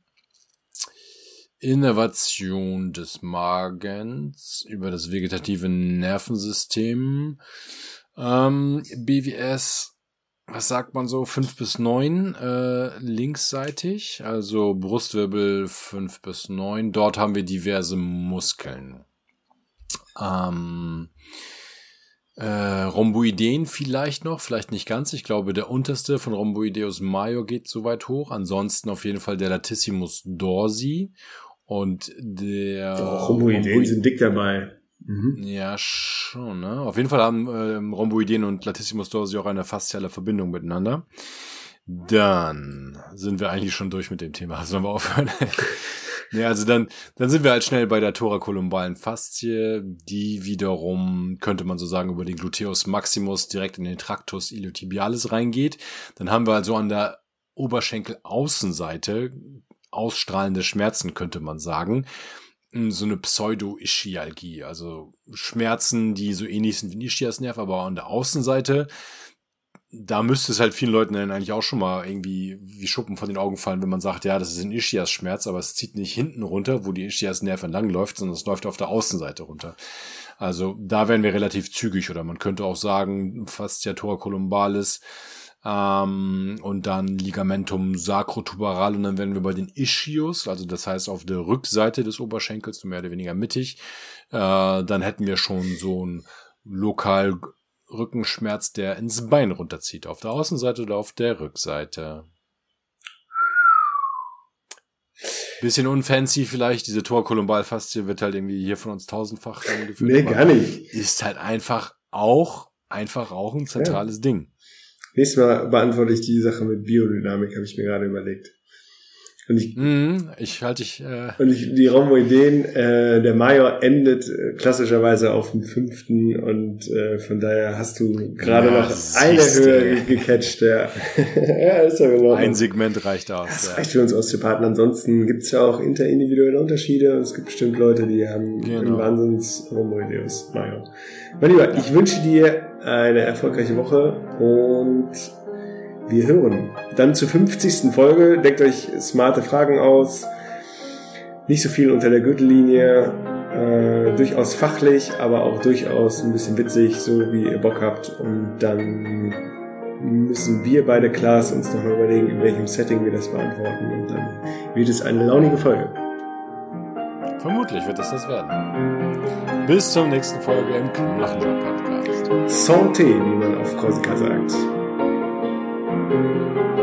Innervation des Magens über das vegetative Nervensystem. Ähm, B W S, was sagt man so, fünf bis neun äh, linksseitig, also Brustwirbel fünf bis neun. Dort haben wir diverse Muskeln. Ähm, äh, Rhomboideen vielleicht noch, vielleicht nicht ganz. Ich glaube, der unterste von Rhomboideus major geht so weit hoch. Ansonsten auf jeden Fall der Latissimus dorsi und der Oh, Rhomboideen sind dick dabei. Mhm. Ja, schon, ne? Auf jeden Fall haben ähm, Rhomboideen und Latissimus dorsi auch eine fasziale Verbindung miteinander. Dann sind wir eigentlich schon durch mit dem Thema. Sollen wir aufhören? Ja, also dann, dann sind wir halt schnell bei der thorakolumbalen Faszie, die wiederum, könnte man so sagen, über den Gluteus maximus direkt in den Tractus iliotibialis reingeht. Dann haben wir also an der Oberschenkelaußenseite ausstrahlende Schmerzen, könnte man sagen. So eine Pseudo-Ischialgie, also Schmerzen, die so ähnlich sind wie ein Ischiasnerv, aber an der Außenseite, da müsste es halt vielen Leuten dann eigentlich auch schon mal irgendwie wie Schuppen von den Augen fallen, wenn man sagt, ja, das ist ein Ischias-Schmerz, aber es zieht nicht hinten runter, wo die Ischiasnerv entlang läuft, sondern es läuft auf der Außenseite runter. Also da wären wir relativ zügig, oder man könnte auch sagen, Fascia thoracolumbalis, Ähm, und dann Ligamentum sacrotuberal, und dann wären wir bei den Ischius, also das heißt auf der Rückseite des Oberschenkels, mehr oder weniger mittig. Äh, dann hätten wir schon so einen lokal Rückenschmerz, der ins Bein runterzieht, auf der Außenseite oder auf der Rückseite. Bisschen unfancy vielleicht, diese Thorakolumbalfaszie wird halt irgendwie hier von uns tausendfach gefühlt. Nee, gar nicht. Ist halt einfach auch, einfach auch ein zentrales ja. Ding. Nächstes Mal beantworte ich die Sache mit Biodynamik, habe ich mir gerade überlegt. Und ich, mm, ich halte dich, äh, und ich, die Rhomboideen, äh, der Major endet äh, klassischerweise auf dem fünften und äh, von daher hast du gerade ja, noch eine Höhe ge- gecatcht. Ja. Ja, ist ja genau. Ein Segment reicht aus. Das ja. reicht für uns Osteopathen. Ansonsten gibt es ja auch interindividuelle Unterschiede und es gibt bestimmt Leute, die haben genau. einen Wahnsinns-Rhomboideus Major. Mein Lieber, ja. ich wünsche dir eine erfolgreiche Woche und wir hören dann zur fünfzigsten Folge. Deckt euch smarte Fragen aus. Nicht so viel unter der Gürtellinie. Äh, durchaus fachlich, aber auch durchaus ein bisschen witzig, so wie ihr Bock habt. Und dann müssen wir beide, Klaas, uns noch mal überlegen, in welchem Setting wir das beantworten. Und dann wird es eine launige Folge. Vermutlich wird es das werden. Bis zur nächsten Folge im Knochenjob Podcast. Santé, wie man auf Korsika sagt. Thank you.